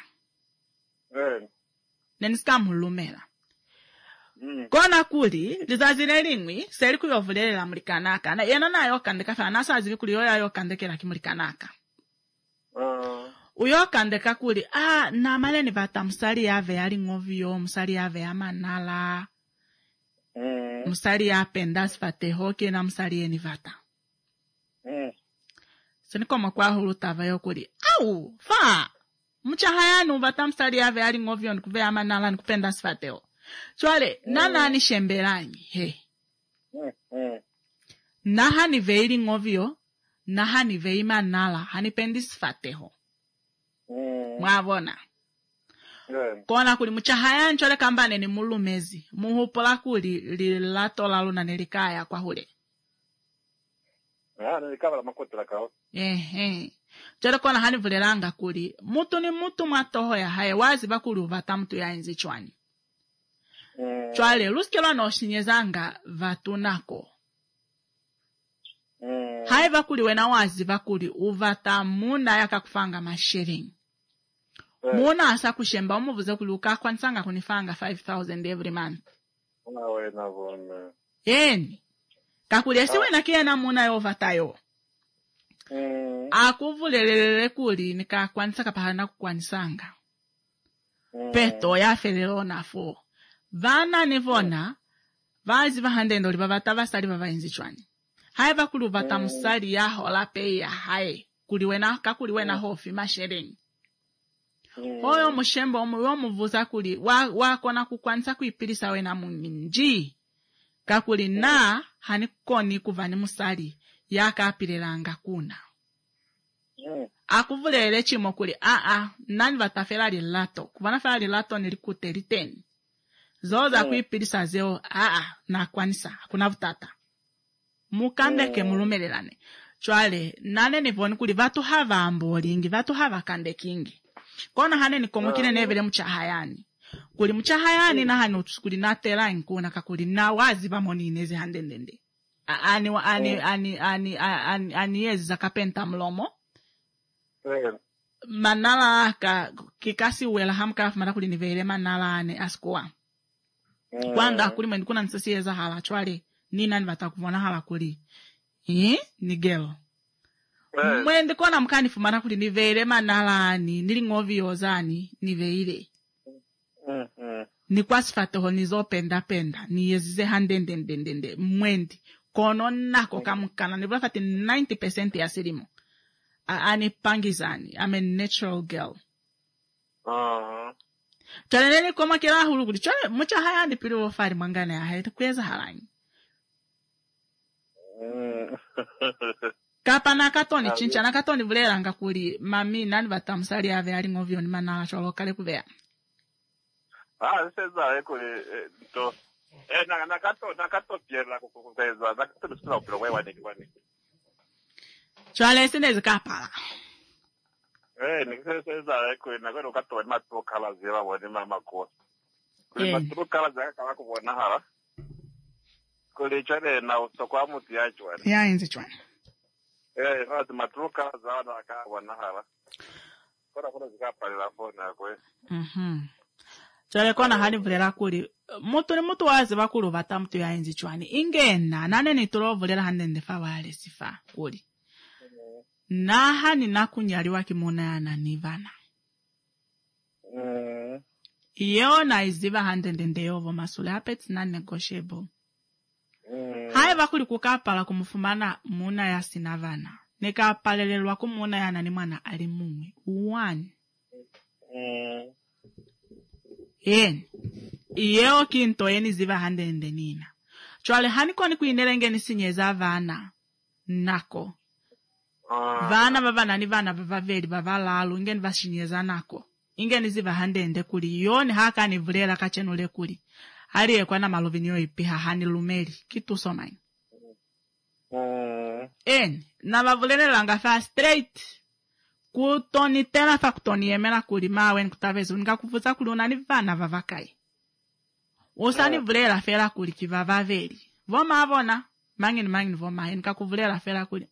Neni sika mulumela. Kona kuli, lizazile lingwi, seri kuyo vulele la mulikanaka. Na yena na yo kandeka fa nasa azivi kuli yoya yo kandeke la kimulikanaka. Uyo kandeka kuli, na male ni vata musari yave yali ngovyo, musari yave ya manala, musari ya pendas fate hoke na musari yeni vata. Sini koma kwa hulu tava yo kuli, fa, muchahayanu vata musari yave yali ngovyo nikuve ya manala nikupendas fate ho. Chwale, nana ni shembelanyi, he. Naha ni veili ngovyo, naha ni veima nala, hanipendis fateho. Mwavona. Kona kuli muchahaya nchole kambane ni mulumezi. Muhupola kuli li lato la luna nilikaya kwa hule.
Nilikava la makote la kao.
Chole kona hani vulelanga kuli. Mutu ni mutu matoho ya hae wazi bakuli uvata mtu ya enzi chwani. Chwale, luskelo no shinyezanga vatunako. Hai vakuli wena wazi vakuli uvata muna yaka kufanga mashiring. Muna asa kushemba umuvuze kuluka kwansanga kunifanga 5,000 every month.
Nawe nabona.
Yeni. Kakuli siwe na kiena muna yovatayo. Akuvulelele kuli nika kwansaka pahana kukwanisanga. Peto ya felelo nafo. Vana nivona, vazi vahandendo li vavata vasali vavainzi chwani. Hai vakulu vata musali ya hola pe ya hai. Kakuli wena hofi masherengi. Hoyo mushemba omuyo muvuza kuli wakona kukwanisa kuipirisa wena munji. Kakuli na hanikoni kuvani musali yaka apirelanga kuna. Akuvulele chimo kuli nani vatafela lilato. Kuvana fela lilato nilikute liteni. Zoza kuipirisa zeo na kwanisa kuna vutata. Mukandeke mulumelelane. Chwale nane nivoni kuli vatu hava ambolingi vatu hava kandekingi. Kona hane ni komukine nevele mchahayani. Kuli mchahayani na hane utuskuli na tela inkuna kakuli na wazi vamoni inezi handendende. Ani yezi za kapenta mlomo. Manala kikasi uwela hamka mara kuli nivele manala ane askuwa. Kwanda kuli mendikuna nsasi yeza hala chwale nina nivata kuvona hala kuli. Ni gelo. Mwende kona mkani fumana kuli nivele manalani nilingovi yozani niveile. Ni kwasifatoho nizo penda ni yezize handendendendende mwende kono nako kamukana nivula fati 90% ya sirimo. Ani pangizani. I'm a natural girl. Chale koma kila hulu kuli chale mucha haya ndi pili wofari mangane ya haya tukweza halanyi. Kapa nakatoni chincha nakatoni vulera nga kuli mami nani vatamusali ave ali ngovyo ni manala cholo kale kuvea.
Seza kuli to nakato pierla kukukeza nakato lusina upilo wani.
Chale sinezi kapala.
Nikiseza kuli nakwena ukato wani matu kala ziva wani mama kuwa. Kuli matu kala ziva kala kuwana hala. Kuli chale na usokwa muti ya chwani.
Ya inzi chwani.
Wazi matu kala ziva na kuwana hala. Kuna zikapali la fona kwe.
Chale kona hali vulera kuli. Mutu ni mutu wazi vakulu vata mutu ya inzi chwani. Ingena nane ni tulo vulera handende fa wale sifa kuli. Naha ni nakunyali wakimuna ya nanivana. Iyo na iziva handende yovo masule hapeti na negotiable. Hai vakuli kukapala kumufumana muna ya sinavana. Nika palelelwa kumuna ya nanimana alimumwe. One. Iyo kinto yeni ziva handende nina. Chwale hanikoni kuinerenge nisinyeza vana. Nako. Vana vavana ni vana vavaveli vavalalu ingeni vashinyeza nako. Ingeni ziva handende kuli. Yoni haka ni vulera kachenule kuli. Hali kwa na maloviniyo ipiha hani lumeli. Kitu somayi. Na vavulele langa fa straight. Kutoni tena fa kutoni yemela kuli mawe nkutavezu. Nika kufuza kuli unani vana vavakai. Usani vulela fela kuli kivavaveli. Voma avona. Mangini voma. Nika kuvulela fela kuli.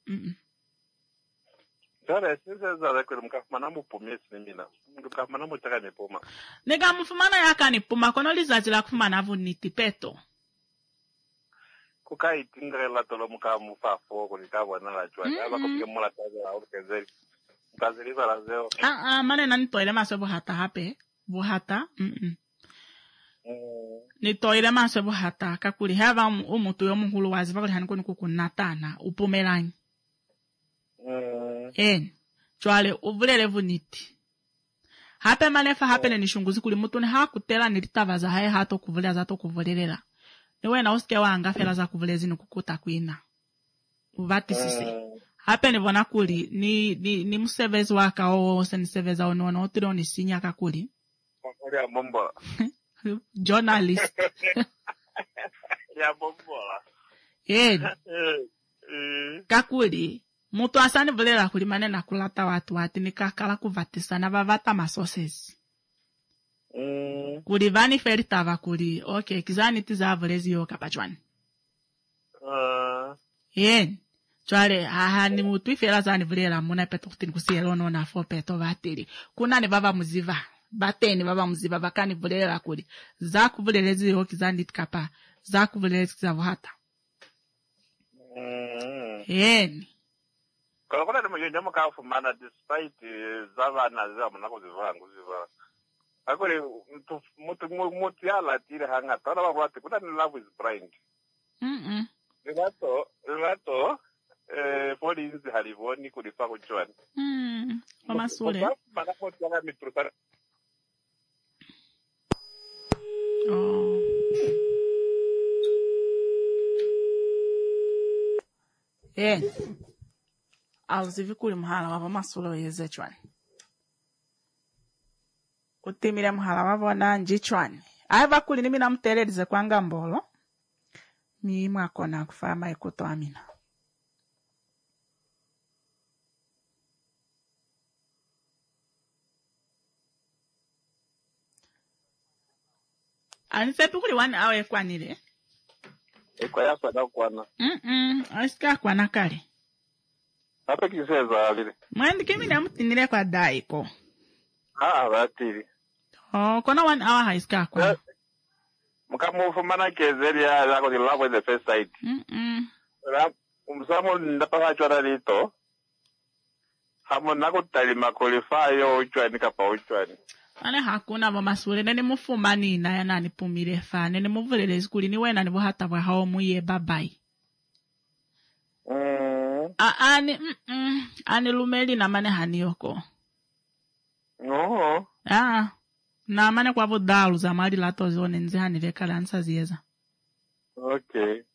Chale sisa kuli mkafumana mupumisi nimina. Mkafumana mutaka nipuma.
Nika mfumana yaka nipuma. Kono lizazila kufumana avu nitipeto.
Kukai tingrela tolo muka mufafo kulikawa nala chwani. Aba kupike mula taza au kezeli. Mkaziliva la zeo.
Mane nani toile maso buhata hape. Buhata. Ni toile maso buhata. Kakuli hava umutu yo muhulu wazi. Vakuli hanikoni kukunatana. Upumelanyi. Chwale uvulele vuniti. Hape manefa hape ni nishunguzi kuli mutu ni hakutela nilitava za hae hato kuvulea zato kuvulelela. Niwe na usike wanga fela za kuvulezi ni kukuta kuina. Uvati sisi. Hape ni vona kuli. Ni musevezi waka ose ni seveza ono otiro ni sinya kakuli.
Kakuli ya mombola.
Journalist.
Ya mombola.
Kakuli. Mutu asani vulela kuli manena kulata watu wati ni kakala kuvatisa na vavata masoses. Kuli vani feri tava kuli. Okay, kizani tiza vulezi yo kapachwani. Chwale ni mutu ifela zani vulela muna peto kutini kusielo no na fo peto vatili. Kuna ni baba muziva. Bateni baba muziva bakani vulela kuli. Zaku vulelezi yoki zandi tikapa. Zaku vulelezi kizavuhata. Yeni.
Kuna ni mwenye mka ufumana despite zava na zava mnako ziva. Akole mutu ya latire hanga. Tana wabwate kuna ni love is blind. Relato Polinzi halivoni kulifa kuchwani.
Mama sule. Oh. Auzivi kuli mhala wava masulo yeze chwani. Utimile mhala wava na nji chwani. Aiva kuli nimi na mtelelize kwanga mbolo. Mima kona kufama ikuto amina. Anisepi kuli 1 hour ekwanile.
Ekwa ya sada kwana.
Asika kwana kale.
Hapa kiseza alile.
Mwendi kimi na mtinile kwa daiko.
Batiri.
Kona 1 hour haisika kwana.
Mukamufumana kezeli ya lako di love the first sight. Umsamo ndapaka chwara lito. Hamo nako talima qualifier uchwani kapa uchwani.
Ane hakuna mama sule nene mufumani na ya nani pumile fa nene muvulele zikuli ni wena ni buhata wa hao muye babai. Ani lumeli na mane haniyoko. Na mane kwa vodalu za mali lato zone nze hanileka lansa zieza.
Okay.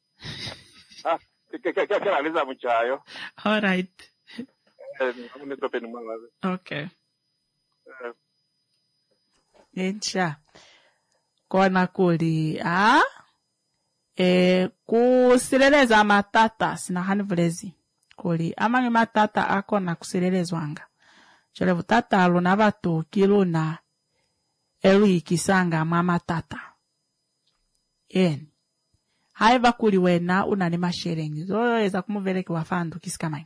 Kekela liza mchayo.
Alright. Okay. Encha. Kona kuli, kusileleza matata sina hanivulezi. Kuli, amangi matata ako na kusilelezwanga. Chole vutata aluna batu kiluna elu ikisanga mama tata. Haiva kuli wena unanima sharing. Zoyo eza kumuveleki wafandu kisikamai.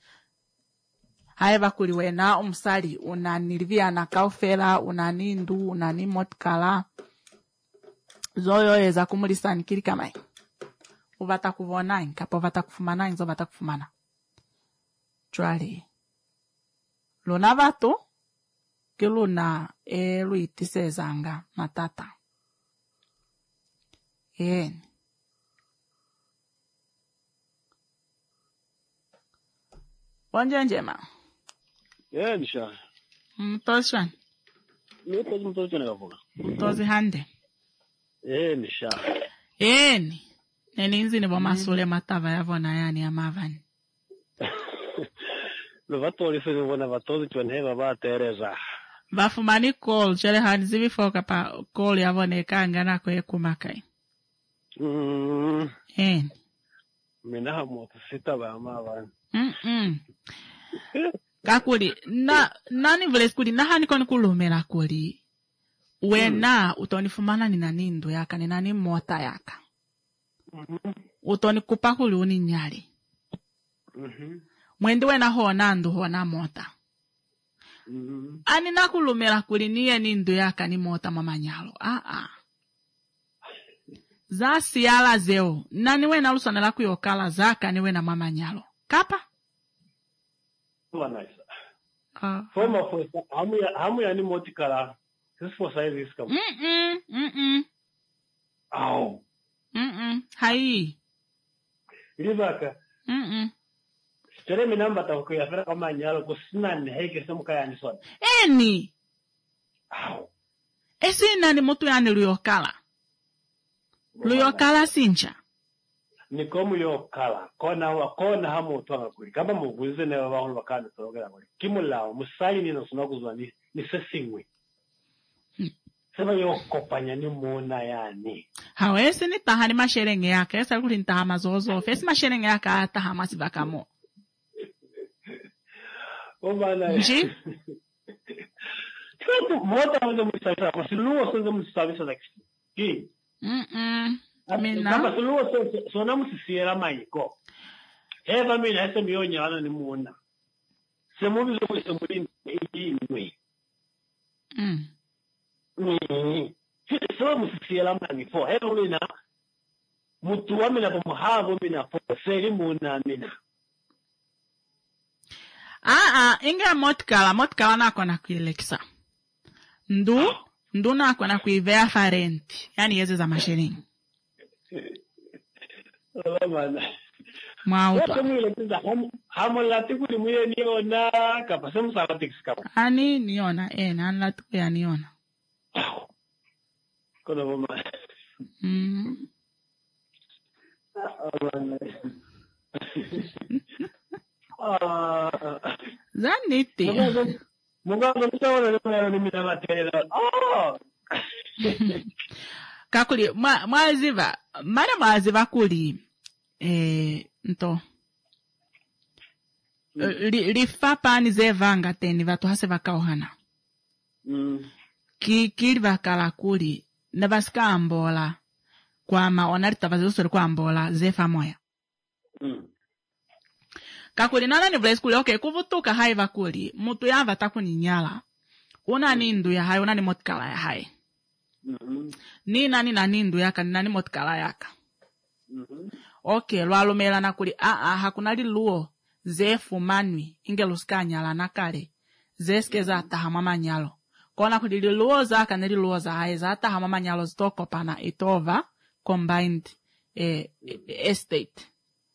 Haiva kuli wena umsali unanilivia na kaufela, unanindu, unanimotkala. Zoyo eza kumulisani kili kamai. Uvata kuvona inkapo vata kufumana inzo vata kufumana. Chwali. Luna vatu kiluna elu itisezanga matata. Bonje njema.
Nisha.
Mtozi shwani?
Mtozi chane kafuka.
Mtozi hande?
Nisha.
Neni inzi ni bomasule matava yavona yani ya mavani.
Vatori fezi vona vatozi chwane heva ba Teresa.
Vafumani call, chale hanzi bifoka pa call yavone kanga nako ekumakai.
Minaha moto sita ba mavani.
Kakuli, nani vile skuli, nahani koni kulumela kuli. Wena, utonifumana ni nani ndo yaka, ni nani mota yaka. Utoni kupakuli uni nyali. Mwendi wena hona ndu hona mota. Ani nakulumela kuli niye ni ndo yaka ni mota mama nyalo. Za siyala zeo, nani wena lusonela kuyokala zaka ni wena mama nyalo. Kapa?
Nice. Forma foi hamu ya ni motikala. This for size is come. Au.
Hai.
Ilivaka. Stere minamba ta ko ya fera kama nyalo ko sinan heke semu kaya ni sona.
Eni.
Au.
Esi nani mutu yani luyokala. Luyokala sincha.
Ni komu yokala. Kona hamu utwanga kuri. Kama muguze na wabahulu wakanda sorogera kuri. Kimulao musayi ni nasunakuzwa ni sesingwe. Sema yokopanya ni muna yani.
Hawesi ni tahani masherenge yake. Esa kuli nitaha mazozo. Fesi masherenge yake ataha masibakamo.
Omana.
Nji?
Tuku mwota wende mwisavisa. Kwa siluwa sonze mwisavisa na kisi.
Amina.
Kama siluwa sona mwisisiera maiko. Heva mina ese miyonyana ni muna. Semubi zo kwese muri imwe. So musisiela mani fo. Heva mina mutu wa mina pamuhavo mina fo. Seri muna mina.
Inga motkala nako na kuileksa. Ndu nako na kuivea farenti. Yani yeze za mashiringi. Mauto.
Hamolati kuli muye niona kapa semu salatikisi kapa.
Ani niona nanlatu ya niona.
Kono mama.
Zaniti.
Munga mtaona ni mina matela.
Kakuli mwaziva kuli nto lifa ni zevanga teni vatu hase vakauhana kili vakala kuli na vasika ambola kwa maonarita vazusuri kwa ambola zefa moya kakuli nana ni vles kuli okay kuvutuka hai vakuli mutu yava takuni nyala una nindu ya hai una ni motkala ya hai ni nani na nindu yaka ni nani motkala yaka okay lwalumela na kuli hakuna liluo zefu manwi ingeluskanyala nakale zeske za tahama manyalo kona kuli liluo zaka na liluo za hai za tahama manyalo zitokopana itova combined estate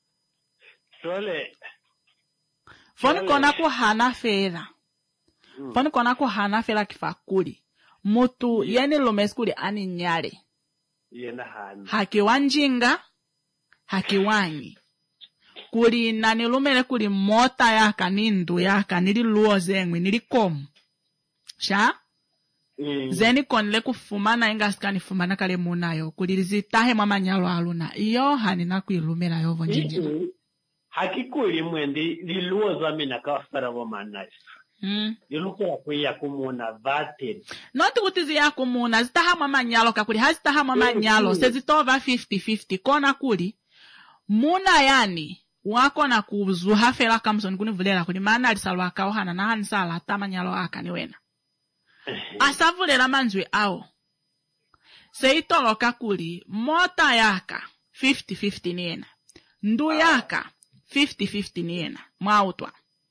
Sole
foni kona kuhana fera foni kona kuhana fera kifakuli mutu yeni lumeskuli ani nyale
yena hani
hakiwanjinga hakiwanyi kuli nanilumele kuli mota yaka nindu yaka nililuo zengwi nilikomu sha zeni konle kufumana ingasikani fumana kale munayo kuli zitahe mamanyalo aluna iyo hani nakuilumela yovo njinjina
hakikuli mwendi liluo za mina kawafara wa manasa Yulukela kuya kumuna vatiri.
Noti kutizi ya kumuna, zitaha mamanyalo kakuli, hazitaha mamanyalo, sezitova 50-50, kona kuli, muna yani, wako na kuzuha fela kamson kuni vulela kuli, maana alisalwa kauhana na hanisala hata manyalo haka ni wena. Asavulela manzwe ao. Seitolo kakuli, mota yaka, 50-50 niena. Ndu yaka, 50-50 niena. Mautwa.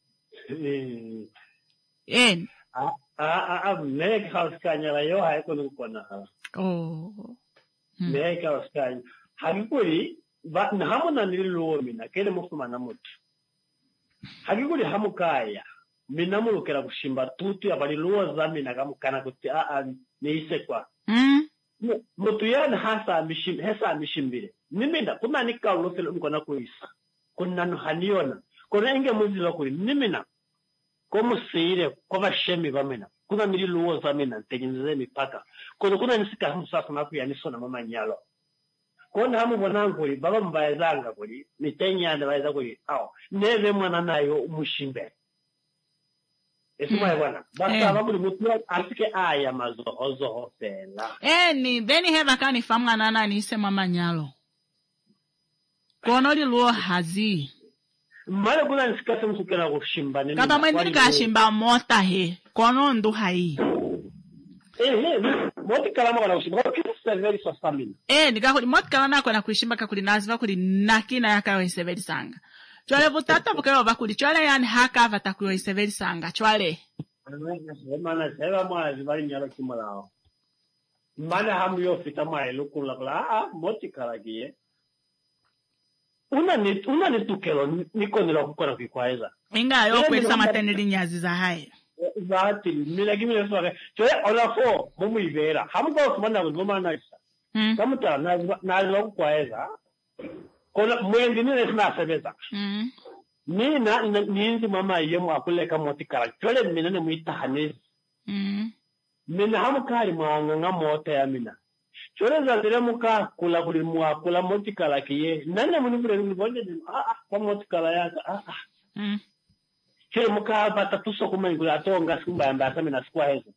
Mek hauskanya la yo haiko nukona ha. Mek hauskanya. Hakikuli, hamu na nililuo mina, kele mufuma na mutu. Hakikuli hamu kaya, minamulukela kushimba tutu ya baliluo za mina kamukana kuti niise kwa. Mutu yana hesa mishimbile. Nimina, kuna nika ulofele mkona kuisa. Kuna nuhaniona. Kuna inge muzilo kuli, nimina. Komu seire, kova shemi vamena. Kuna nililuo za mina, teginze mipaka. Kuna nisika hamu sasa naku ya niso na mama nyalo. Kuna hamu wanangu kuli, baba mbaezanga kuli, nitenya mbaeza kuli, neve mwana nayo umushimbe. Esuma wana. Basta wakuli mutua asike aya mazoho sela.
Ni beni heva kani famga nana ni ise mama nyalo. Kono liluo hazi.
Mala kuna nisikase msukena kushimba.
Kata mwendi nika shimba mota he. Kono ndu hai.
Moti kalama kana kushimba. Kwa kisa severi sa stamina.
Nika kuli moti kalama kana kushimba kakuli naziva kuli nakina yaka we severi sanga. Chwale vutata vukero vakuli. Chwale yani haka vatakuyo we severi sanga. Chwale.
Mana seva mwana zivali nyalo kimulao. Mana hamu yo fita mwana lukula kula. Moti kalakie. Una ni tukelo niko nila kukona kikwaeza.
Inga yo kwelisa matenili nyazi za hai.
Zati, milagi mile swake. Choye olafo, mumu ivera. Hamu kwa kumanda kuzuma naisa. Kamuta, nazila kukwaeza. Kona mwendi nile sina sebeza. Nina, ninzi mama yemu akuleka motikara. Choye minane muita hanezi. Mina hamu kari maanganga mote ya mina. Chore za tere muka kula kulimua kula motikala kiye nane munibure nibonde kwa motikala yaka chore muka bata tuso kumengula atonga simba mbasa mina sikuwa hezo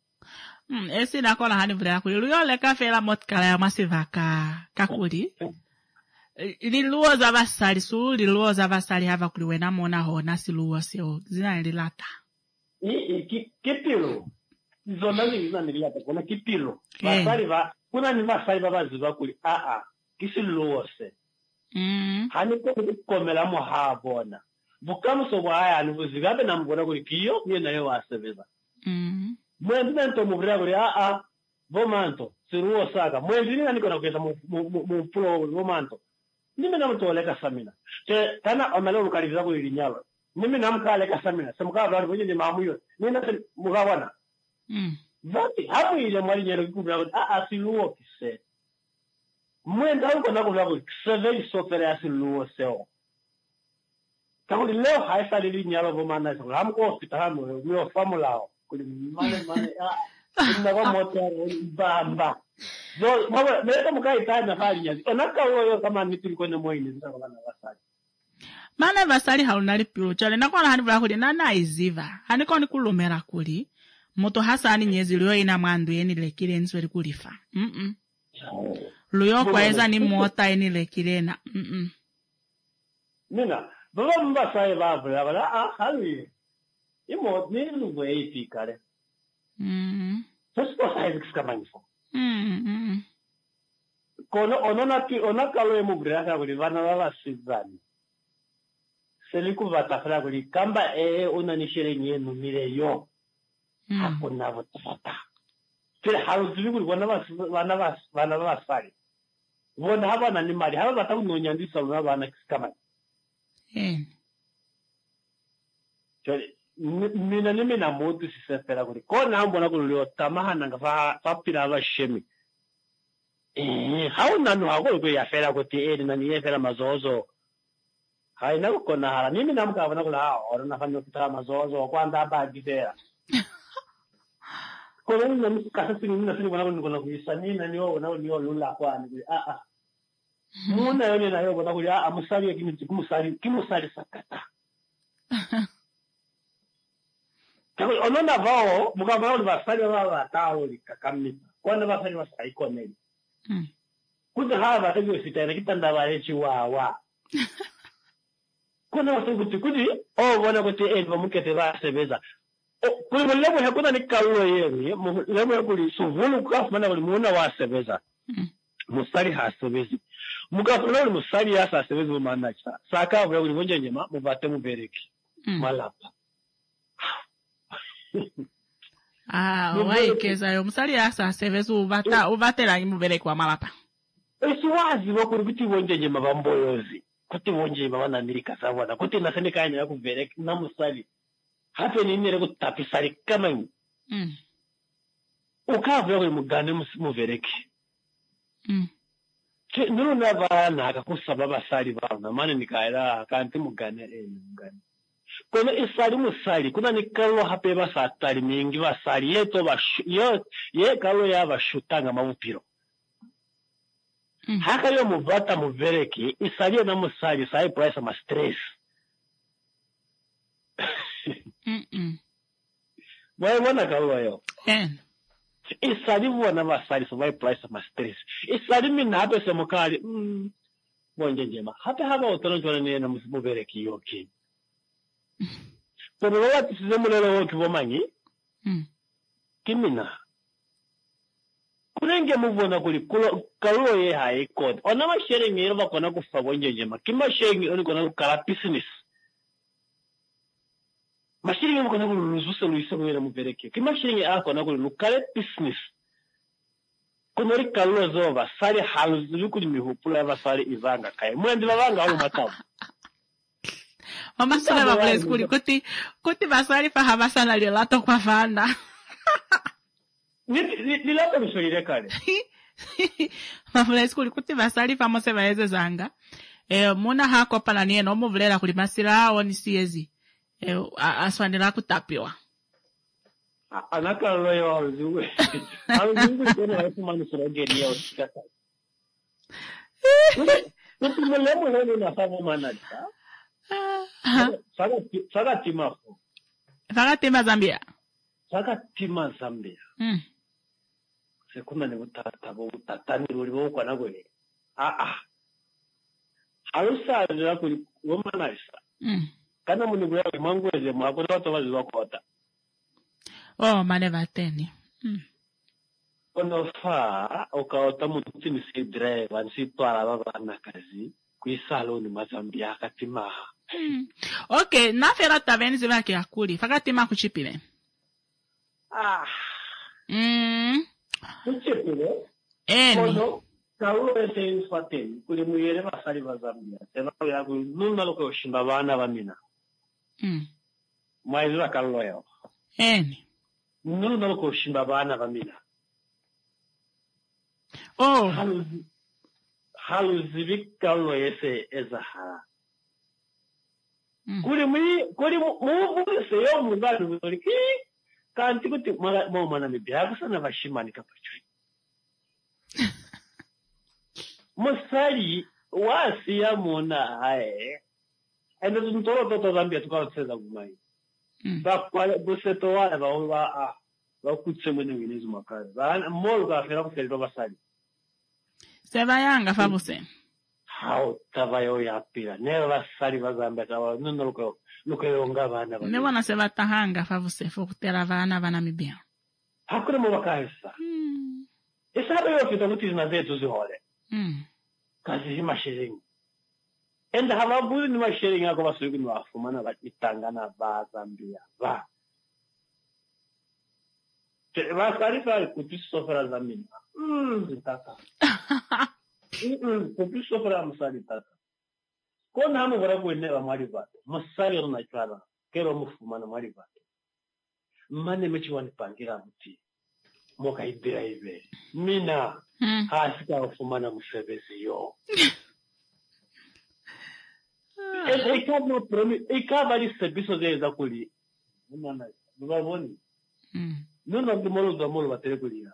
esi nakola hani vure kulilu yole kafela motikala ya masiva kakuli liluo za basali su liluo za basali hava kuliwena mona hona siluo seo zina lilata
kipilo zona zina nililata kuna kipilo basali ba kuna ni basali babaziba kuli kisiluo se hani ko komela mo habona bukamuso bwaya ni buzigabe namubona kuli kiyo niye nayo wasebeza mwendento mubira kuli bomanto siruo saka mwendini nani kona kweza mu pulo bomanto nime namutoleka samina te tana omelo lukaliza ko ilinyalo nime namkaleka samina semukaba bali bonye mamuyo nina mugabona vati hapo ile mwali nyero kikubira siruo kise mwenda uko nakubira ko seveli sofere asiruo seo kakuli leo haisa lilinyalo bomana so hamko hospitalo mio famulao kuli mane Ninawa motor bamba. So, mereka mukai tanya hali nyazi. Onaka uyo kama nituli kwenye moini zika wana basali.
Mana basali halunari pilu chale. Nakwana hani vla kuli nana iziva. Hani koni kulumera kuli. Moto hasa hani nyezi luyo ina mandu yeni lekile nsweri kulifa. Luyo kwa eza ni mota yeni lekile na.
Nina, baba mbasali babula. Wala, hali. Imo, nini luwe iti kare. Sasa hivi kama hivyo. Kono onakalo emubrea kuli vana vavasizani. Seliku vatafra kuli kamba unanishere nyenu mireyo. Hakuna vutafata. Kile haluzili kuli vana vavasari. Vona hava na nimari. Hava vataku nonyandisa una vana kama. Mina nime na modu sisefera kuri kona ambona kulio tamahana nga fapira abashemi hauna no hako ya fera kuti na niye fera mazozo haina kona hala nime namka abona kula ora nafanya kitara mazozo kwanda abagidera kono nime kasa sini nina sini kuna kuisani na niyo niyo lula kwani muna yone na yo bona kuli amusali kimusali sakata onona vao mukama uli basali batao likakamita kwana basali basai koneni kuja hava batagi sitana kitanda bale chiwawa kuna wasunguti kudi bona kuti bamukete basebeza kuli mulemo hakuna nikaluo yeye mulemo yakuli suvulu kafana kuli muona wasebeza musali hasebezi mukafuna uli musali hasebezi mumanacha saka bwa kuli bonje nyema mubate mubereki malapa
waikeza yo musali asa sevezu uvatela imubere kwa malapa.
Esiwazi wakuri kuti wonje mabamboyozi. Kuti wonje mabana nilika sawana. Kuti nasende kanya ya kuvere na musali. Hape ni nire kutapisari kama yu. Ukavu yakuri mugane muvereki. Nuru nabana akakusa basali bana. Mane nikaira kanti mugane mugane. Kono isali musali kuna nikalo hape basatali mingi basali yeto ye kalo ya bashutanga mabupiro haka yo muvata muvereki isali na musali sai price ma stress wana kalo yo isali wana basali sai price ma stress isali mina hape se mukali bonje njema hape haba otono ne na muvereki yoki pero wati sizemulelo woki bomanyi kimina kurenge muvona kuli kaluo ye hayi kod ona mashere ngiro bakona kufa bonjejema kimashengi oni kona kukala business mashere ngiro kona kuluzusa luisa mwera mubereke kimashengi akona kuli lukale business kunori kaluo zova sari haluzu kuli mihupula basari izanga kai mwendi babanga alu matamu
Mama sana mabule skuli kuti baswali fa habasana lilato kwa fanda.
Lilato mishulire kale.
Mabule skuli kuti baswali fa mose baeze zanga. Muna hako pala niye no muvulera kuli masira oni siezi. Aswandira kutapiwa.
Anaka loyo aluzuwe. Aluzuwe kwenye waifu manusurogeni ya osikata. Kuti mulemu honi nafamo manadika. Saga timafo.
Saga tima Zambia.
Saga tima Zambia. Sekuna ni utatani uli woko na gwele. alusalira kuli womanalisa kana munigula mwangweze mwakona watu wazilokota
mane vateni
ono fa ukaota mutu ni si driver ni si twala babana kazi kuisaloni mazambia katima
okay nafera tavenzi vake akuli fakatima kuchipile
kuchipile ono kaulo ese inswateni kuli muyere basali bazambia tena ya kununa loko yoshimba bana bamina mwaizira kallo yao nuna loko yoshimba bana bamina haluzibika lo ese ezaha kuli se yo mungalu uliki kanti kuti mwana mibyago sana bashimani kapachwe musali wasi ya mona hae ende tuntoro toto zambia tukatseza kumai bakwale buseto wale ba kutse mwene winezu makare bana molo ka fera kuselwa basali
seba yanga fabuse
hao tabayo yapira ne basali bazambia tawa nuno luko yonga bana
ne wana seba tahanga fabuse fokutera bana mibia
hakuna mubakaisa isabe yo kitabuti na zetu zihole kazi hima shiringi enda hababu ni mashiringi yako basuku ni wafumana batitangana bazambia basarifa kutisofera zamini tata kutisofera musali tata kona hamu barabu ne bamari bato musali na cyara kero mufumana mari bato mane mechi wani pangira muti moka ibira ibe mina hasika ufumana musebezi yo ikaba promi ikaba li service zeza kuli mwana baboni nono ndimolo domolo baterekulira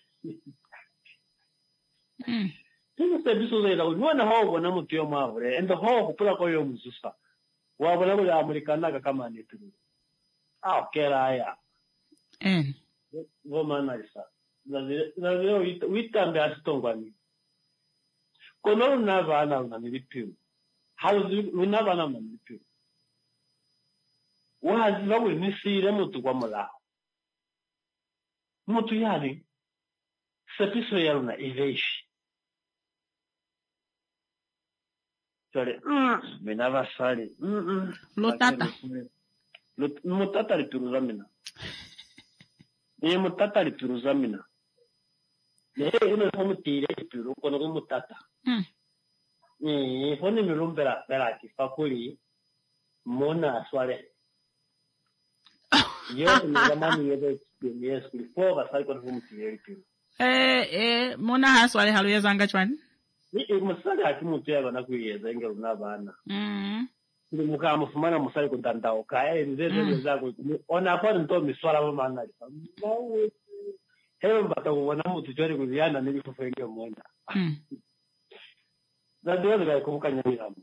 tino service zeza kuli wana hogo na mutu yo mavure endo hogo kula ko yo mususa wabona kuli amerikana kama netu kera ya vomana isa nazio witambe asitongwani kono unavana unanipiu haluzi unavana unanipiu wazi vawe nisire mutu kwa mulao mutu yani sepiso yaruna iveishi sore minava sali
lotata
mutata lipiruza mina ni mutata lipiruza mina ino homutire lipiru kono mutata foni mirumbera beraki fakuli mona swale yo ni zamani yedo experience kulifo basali kono homutire lipiru
mona haswale haluyezanga chwani
ni musali hakimutya bana kuyeza ngero nabana ndi mukamu fumana musali kutandao kae nzeze zako ona kwa ndo miswala mama mawe hewe mbata kuona mutu chori kuziana nilifufenge mwenda ndio ndio kumukanya miramu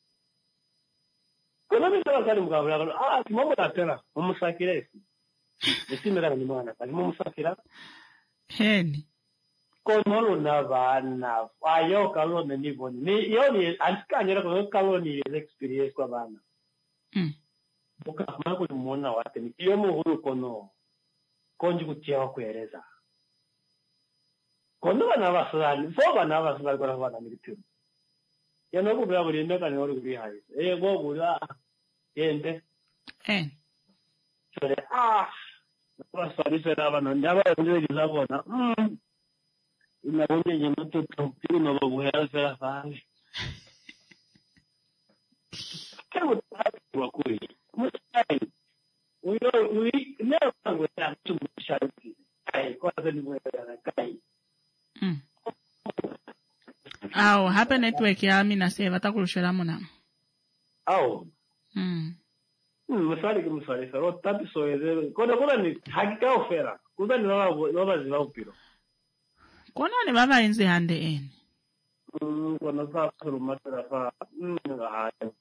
kuna misala kali mukabula kimombo tatera mumusakire esimera ni mwana kali mumusakira
heni
kono na bana ayo kalone ni boni ni yoni antikanyera ko kaloni experience kwa bana boka mako ni muona wate ni iyo muhuru kono konji kutia kueleza kono bana basali fo bana basali kwa bana militu yana ko bya buri ndaka ni ori kuri hayi go gura yende sore basali sera bana ndaba ndio jizabona inaonye nyemoto tokiro na babuhera sera fani kama kwa kweli msai uyo leo tangu ya tumshariki kai kwanza ni mwe na kai
hapa network ya mimi nasema takurushira muna
msali sero tapi soeze kona ni hakika ofera kuda ni baba ziva upiro
kona ni baba inzi hande eni
kona za surumatra fa hayo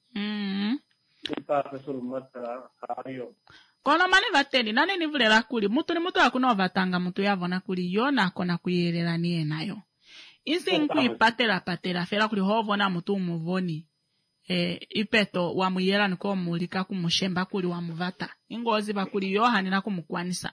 ita surumatra hayo
kono mane vateni nani nivulera kuli mutu ni mutu akuna ovatanga mutu yavona kuli yona akona kuyerera niye nayo Insi patela fela kuli hovona mutu muvoni. Ipeto wa muyera niko mulika kumushemba kuli wa muvata. Ingozi bakuli yohani na kumukwanisa.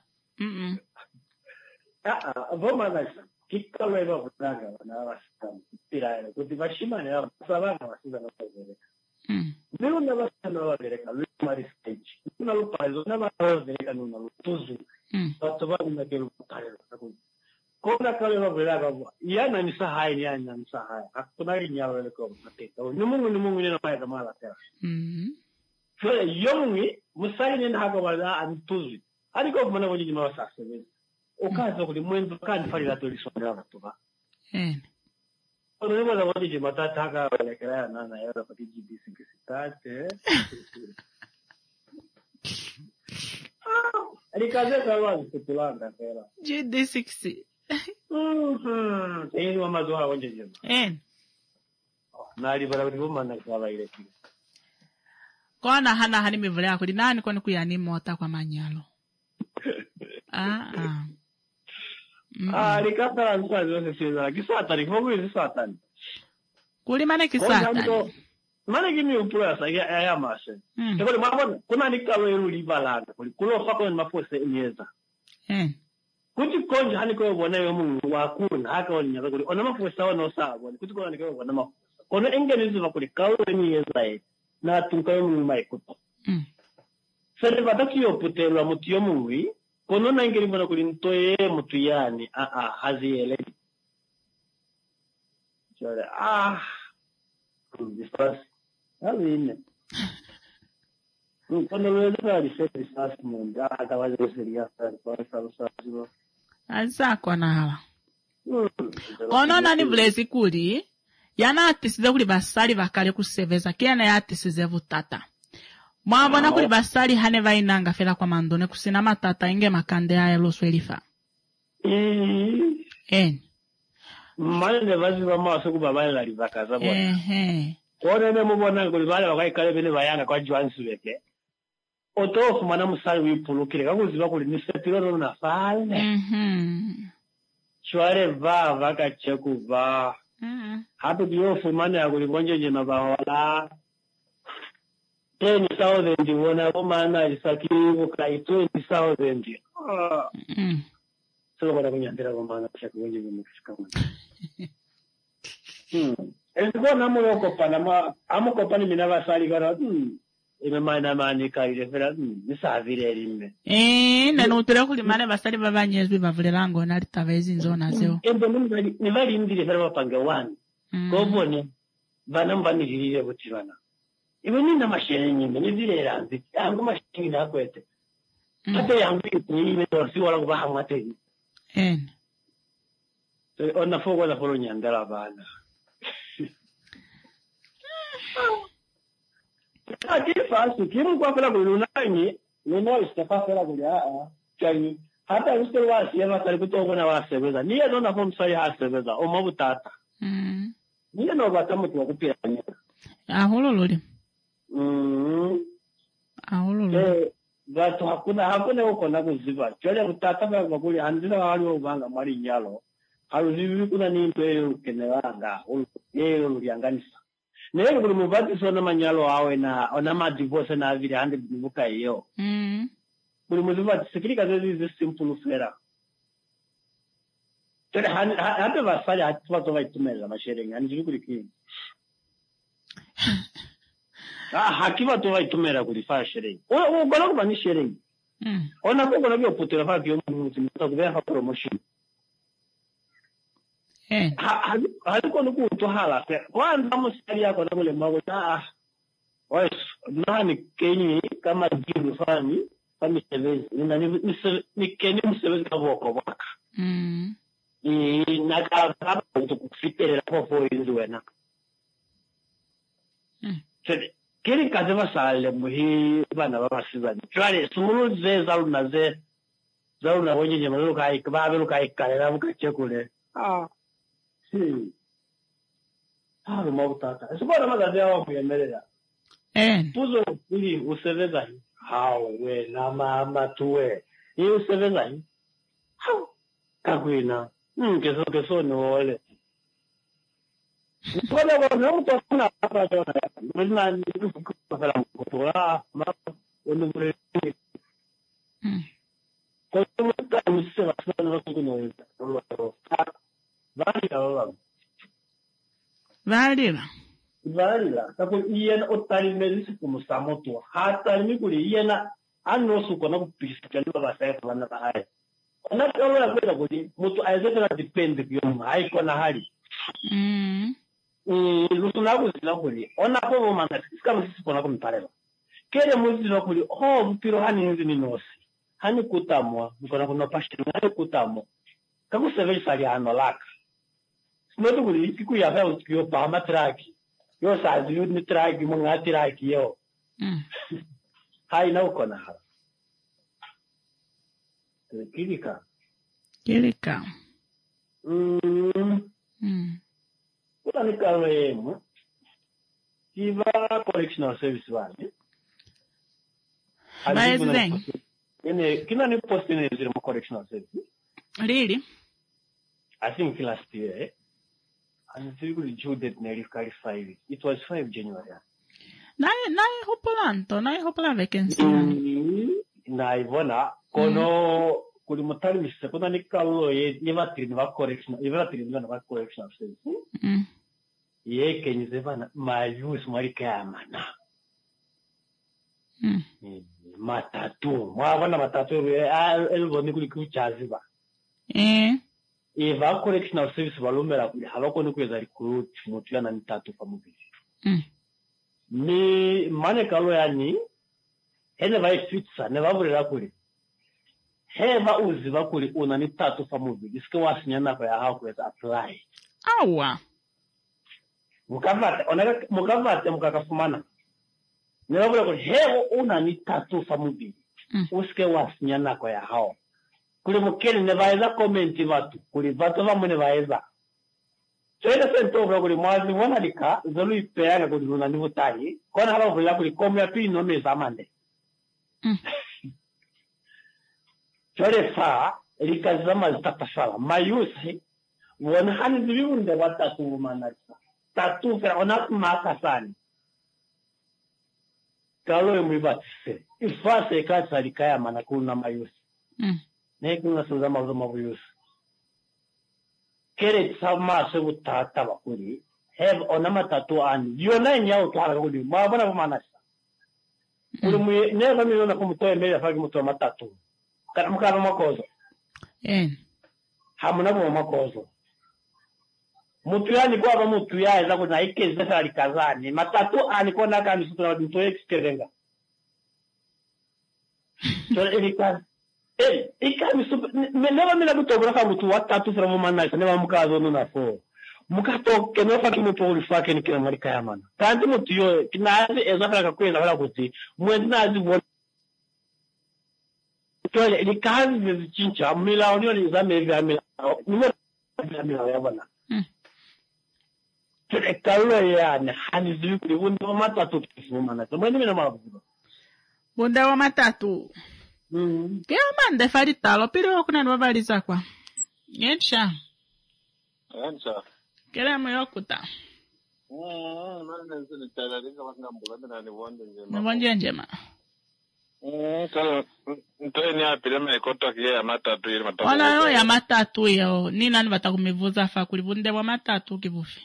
Voma nasa. Kika wewa vunanga wana wasitamu. Piraele. Kuti vashimane ya savana wasiza na wavereka. Nilo na wasita na wavereka. Lumari stage. Nuna lupazo. Nama wavereka nuna lutuzu. Watovani na kelu kutarela. Kona kale wavereka. Yana nisahai ni yana nisahai. Hakunari nyawele kwa mateka. Numungu nina maya kamala tera. So yomungi. Musai nina haka wala antuzu. Hadi kwa kumana wajiji mawasasa. Okazo kuli mwenzo kandi falira tulisonera batuba. Ono niba wadi matata haka walekera nana yara pati GD6 sitate. Alikaze kawa kutulanga kera.
GD6.
Ni mama zoa wanje jema. Nali bara buma na kwa ile kile.
Kona hana hani mivule yako di nani kwani kuyani mota kwa manyalo. Likata nsa zose seza kisatani kifungu kisatani. Kuli mane kisatani. Mane kimi upura sa ya mashe. Tekoli mabona kuna nikalo yuli balanga kuli kulo fako mafose enyeza. Kuti konje hani ko bona yo mungu wakuna haka walinya kuli ona mafose wana sabo kuti kona nikalo bona mafose. Ona engenizi bakuli kawo enyeza e na tunkayo mungu maikuto. Sele batakiyo putelwa mutiyo mungu. Kono na ingeri mbona kuli ntoye mutu yani haziele chore dispas aline kono wewe ali dispas munda atawaje seria kwa sababu anza kona hala kono nani blezi kuli yana atisize kuli basali bakale kuseveza kiana ya atisize vutata. Mwabona kuli basali hane vainanga fela kwa mandone kusina matata inge makande ya loswelifa.
Mane vazi wa maso kubabale la livaka za bona. Kone ne mubona kuli bale wakaikale bene bayanga kwa Johansu weke. Otofu mwana musali wipulukile kakuziba kuli nisetiro na fale. Chware vaka cheku va. Hapo diofu mane ya kuli bonje na bawala. 10,000 wona bomana isakiri kai 20,000. Solo para kunyandira bomana chakuwenje mukishikama. Eziko namoko panama amoko pani minaba sali gara. Imemana mani kai refera nisavire rimwe.
Nano utira kuli mane basali babanyezwe bavulerango nali tabezi nzona zeo.
Endo ni bali ndire fera bapanga 1. Kobone banamba nirire butirana. Iwe nina mashere nyingi nizile ranzi yangu mashere nakwete hata yangu iwe torsi wala kubaha mwateni so ona fogo la folo nyandala bana ati fasu kimu kwa fela kulunani neno istafa fela kulia chani hata uste wasi ya kali kutoka na wasebeza niye nona fomu sai hasebeza o mabutata niye no batamu kwa kupia
ahulululi
gato hakuna uko na kuziba chole kutata kwa kuli handira wali ubanga mali nyalo haruzibi kuna ni mpere kenewanga yeye ulianganisa nero kuli mubati sona manyalo awe na ona ma divorce na vile hande bibuka hiyo kuli mubati sikilika zezi simple fera chole hande basali hatuwa waitumela masherenga anjiri kuli kini hakiba tuwa itumera kulifaa sherehe. Ugona kuba ni sherehe. Ona kukona biyo putera faa kiyo mtu mtakubea ha promotion. Haliko nuku utohala. Kwa nzamu sari yako na kule mago nani kenyi kama jiru fani kami sevezi. Ni kenyi msevezi kaboko waka. Nakaba kufitere kwa fo inzuena. Chede. Kiri kadeva sale muhi bana babasizani twale sumulu ze zaruna wonye nyamalu kai kababe kai kalera bukache kule mabutata sibona magazi yawo kuyemerera puzo ili useveza hao we na mama tuwe ni useveza hao kakwina keso no ole Quando eu não tô na praia, mas na não cultura, mas quando eu quando eu tá me se vai não tô no Valila, tako iyena otari melisi kumusamoto, hata ni kuri iyena anosu kona kupisa kani baba sai kwana bahari. Ona kawa ya kwenda kuri mutu aizeka na depend kiyo hai kona hali. Lusuna kuzina kuri, ona kwa mana kama sisi kona kumparela. Kere muzina kuri, mpiro hani hizi ni nosi. Hani kutamwa, mkona kuna pashini, hani kutamwa. Kaku seveli sali hanolaka. Sinotu kuri, kiku ya vya usikiyo pahama traki. Yo sazi yu ni traki, munga traki yo. Hai na uko na hala. Kilika. Kuna nikawe emu. Kiva correctional service wani.
Mas bem.
Kina ni posti ni zile mo correctional service.
Really?
I think last year, and it's really due date nearly 5. It was 5 January.
Nai hopola vacancy.
Na ivona, kono, kuli motari misa, kuna nikalo yevatiri niva correctional service. Ye kenyi zevana, mayus marikayamana. Matatu. Mwana matatu, elvoni kuli kuchaziba. Eva correctional service balomera kuli habako ni kweza recruit mutu yana ni tatu pa mubili. Ni mane kalo yani ene vai switsa ne vavurira kuli. Heva uzi vakuli una ni tatu pa mubili. Isike wasinyana kwa ya hao kweza apply.
Awa.
Mukavate mukakafumana. Ne vavurira kuli hevo una ni tatu pa mubili. Usike wasinyana kwa ya hao. Kuli mukeli ne vaeza komenti vatu. Kuli vatu vamu ne vaeza. Choida sentobra kuli mwazi mwana lika. Zolu ipeanga kuli luna nivu tahi. Kona haba vula kuli komu ya pili nome zamande. Chode saa. Lika zama zitakasala. Mayusi. Wana hani ziviunde watatu umanarisa. Tatu fera onaku makasani. Kalo yu mwibatise. Ifase kasa likaya manakulu na mayusi. Nekuna suzama uzama vuyusi. Kere tsama sebu tata wakuri. Heb onama tatu ani. Yona inyao tuhala kuli. Mwabana kumanasa. Kuli mwe, neva miona kumutoe mbele fagi mutoe matatu. Mukaba makozo. Hamuna kwa makozo. Mutu yani kwa mutu ya eza kuna ike zesa likazani. Matatu ani kwa naka misutu na wadintoe eksterenga. Chole elikazi. Ikami never mina kutogora mutu watatu from manasa never mukazo nuna fo mukato kenofa kimuto ulifake ni kina marika yamana kandi mutu yo kinazi ezafaka kwenda wala kuti mwenazi wona tole likazi zichincha mila onyo zame vya mila mila yabana tole kawe yani hanizi kuli wundo matatu kifumana mwene mina mabudo
bunda wa matatu. Kaya mande faritalo, pero kuna nwabaliza kwa. Yensha. Kera moyokuta. Nibonje njema.
Kala, ntoeni apile mekoto kiye ya matatu ili matatu.
Ola yo ya matatu yo, ni nani batakumivuza fa kulibunde wa matatu kibufi.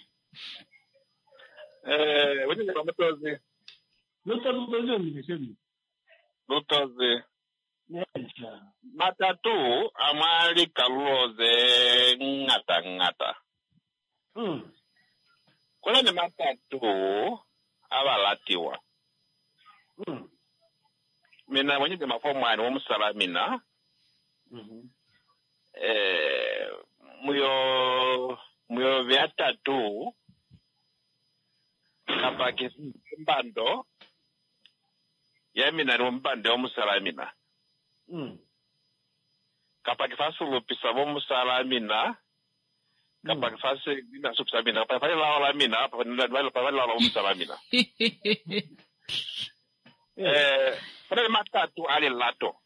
Wini kwa matozi. Lutozi. Matatu amali kaluoze ngata. Kule ni matatu abalatiwa. Mina mwenye de mafomu ani wamusalamina. Muyo vyatatu kapaki mbando yamina ni mbande wamusalamina. Kapaki fasu lupisa wamusalamina. Kapaki fasu ina subsamina. Kapaki fasu la mina. Kapaki la wamusalamina. Pwede matatu ali lato.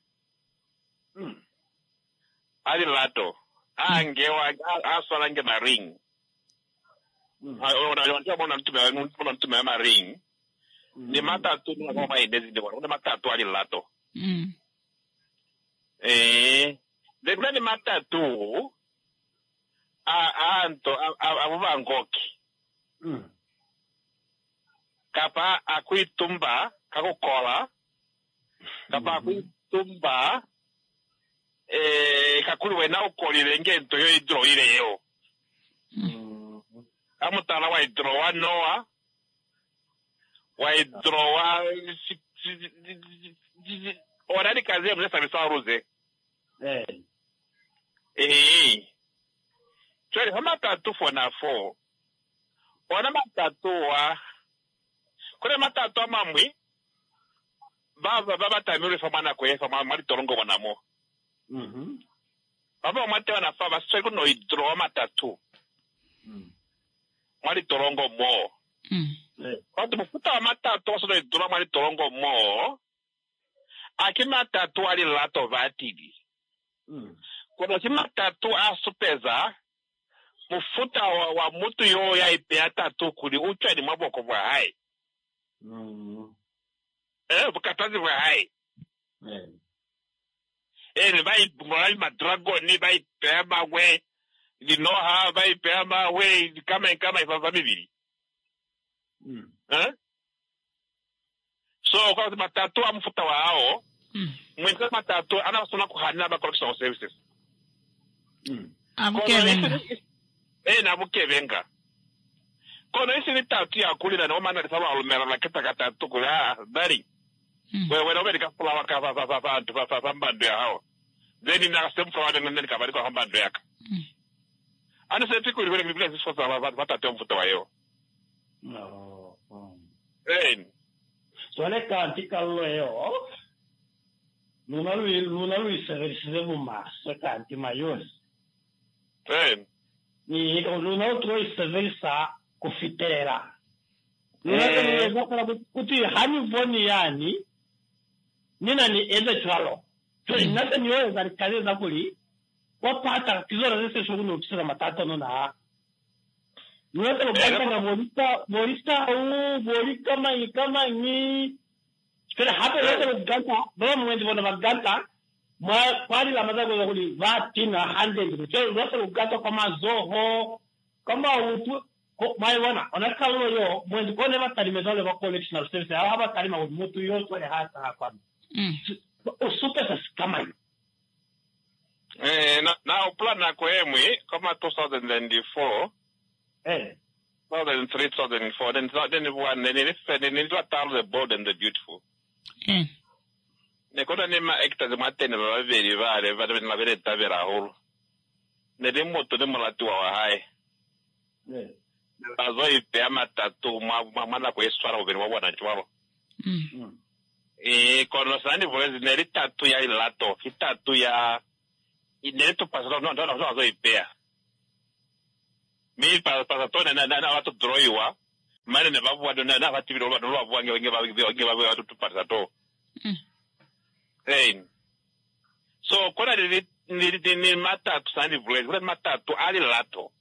Ali lato. Angewa aswalange na ring. Ona mtume ma ring. Ni matatu ni ngoma idezi de bona matatu ali lato. De ni matatu anto abuba ngoki. Kapa akuitumba kakokola. Kapa akuitumba kakuli wena ukolile ngento yo idro ile yo. Amutala wa idro wa Noah. Wa idro wa orani kazi mzee sabisa ruze. Chori hama tatu fona fo. Ona matatu wa kule matatu amamwi baba tamiri famana kwe famana torongo wanamo. Baba mate wana fa basitwa kuno idro matatu. Mali torongo mo. Kwa mufuta wa matatu wasono idro mali torongo mo. Aki matatu wali lato vatidi. Kwa si matatu asupeza mufuta wa mutu yo ya ipea tatu kuli uchwa ni maboko wa hai. Bukatazi wa hai. Ni bai madrago ni bai pema we. Ni noha bai pema we. Kama ifafa mibili. So kwa matatu wa mfuta wa hao. Mwinka matatu anawasona kuhana ba collection services.
Abukevenga.
Na abukevenga. Kono isi ni tatu ya kulina na omana ni sama olumera la kita katatu kula dari. Wewe na weka kula waka mbando ya hao. Zeni na semu kwa wade nene kabari kwa mbando yaka. Ani se tiku ni wele ni sisi kwa watatu ya mfuta wa yo.
So le kantika leo. Nuna lui severisize mumasa kanti mayos. Ni nuna utoi severisa kufitera. Nuna kala kuti hani voni yani. Nina ni eze chwalo. So inata niyo za kazi za kuli. Wapata kizora zese shugulu ukisema matata nuna. Nuna kala bata na bolista au bolika kama ni. Kila hapa yote mganta, baba mwenzi wana maganta, kwani la mazago za kuli vati na hande, kila yote mganta kama zoho, kama utu, wana, onaka uyo, mwenzi kone matari mezole wa collectional service, hapa kalima umutu yote wale hata hapa. Usupe sa kama yu.
Na plan na kwemwi, kama 2004, 2003, 2004, then it was the bold and the beautiful. Ne kona ne ma ekta ma tene ba veri vare va de na vere ta vera hol. Ne de moto de malatu wa hai. Ba zo ipe matatu ma na ko eswara o veri wa wana chwalo. Kono sani voice ne tatu ya ilato, tatu ya ineto pasado no zo ipe. Mi pasatone na watu droiwa. Mane ne babu wado na vati biro wado wa wange watu tupasato. So kona ni matatu sani vlez, kona matatu ali lato.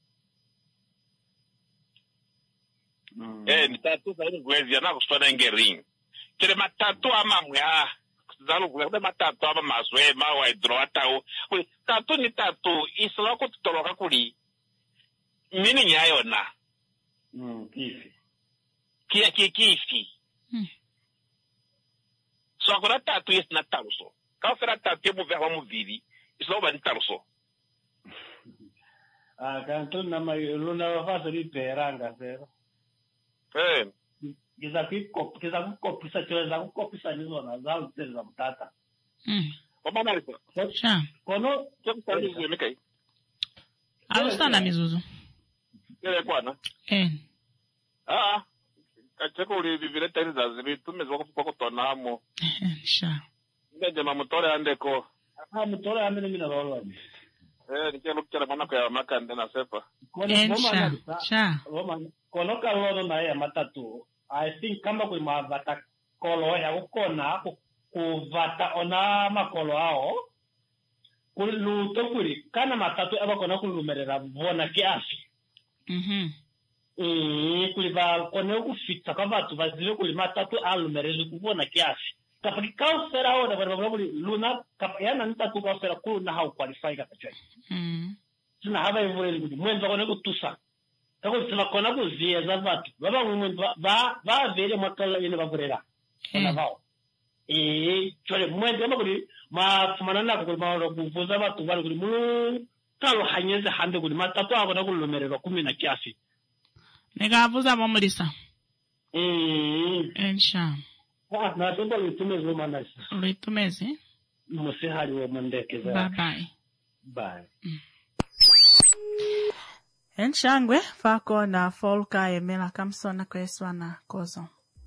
Ni tatu sani vlez yana kusona ngering. Kile matatu ama mwa zalu kule matatu ama maswe mawa idro atao. Tatu ni tatu isla ko tutoloka kuli. Mini nyayo na.
Kifi.
Kifi. So agora tatu yes na taluso. Ka fera tatu mu verba mu vili. Isso vai taluso.
Kanto na mai luna fasa di peranga sera. Kiza kupisa chweza kupisa nizo na zao za mtata.
Mama nalisa.
Kono
chakutali zimekai.
Alusana mizuzu.
Ile kwana. Kacheko uli vivile tani za zibi tumezwa kwa tonamo.
Sha.
Nende mamutore andeko.
Mutore amene mina balwa.
Nikia lukira mwana kwa makande na sepa.
Sha.
Kono kalono na ya matatu. I think kama kwa mavata kolo ya ukona kuvata ona makolo ao. Kulu tokuri kana matatu aba kona kulumerera vona kiasi. kuliva kone kufitsa kwa vatu vazile kulima tatu alumerezi kuvona kiasi kapa kikausera ona kwa kuli luna kapa yana nitatu kausera kulu na hau qualify kapa chai sina hava ivureli kuti mwenza kone kutusa kako tsina kona kuzia za vatu baba mwenza va vele makala ine vavurera kona vao chole mwenza makuli mafumana nako kuli maolo kuvuza vatu vali kuli mulu kalo hanyeze hande kuli matatu ako na kulumerezwa 10 na kiasi
Nikavuza bomulisa. Ensha.
Na tumba litumezi manasa.
Litumezi?
Musihali wa mandekeza.
Bye.
Bye.
Enshangwe fako na folka emela kamsona kweswa na kozo.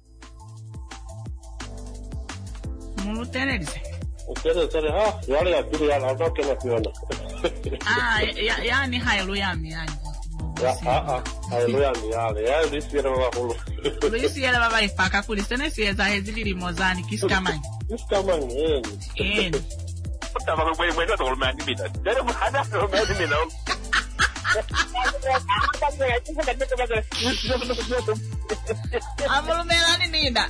Mulutenelise.
Utere yale ya pili ya ndoke na kuona.
Yani haleluya yani.
Haleluya yale. Ya lisiera wahulu.
Lisiera baba ifaka kulisene sieza hezili mozani kiskamani.
Kiskamani
Utaba kwa mwenye ndo mandi bita. Dere muhada ndo mandi mina.
Amulu melani nida.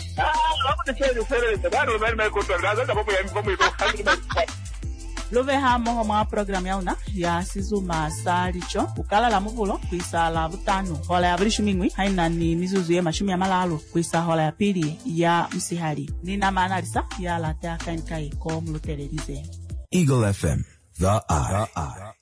Love hamo homa program yauna ya sizuma salicho ukala la muvulo kuisala butano hola ya buli shumingwi haina ni mizuzu ya mashumi ya malalo kuisa hola ya pili ya msihali nina manalisa ya lata kankai ko mulutelelize
Eagle FM, the eye.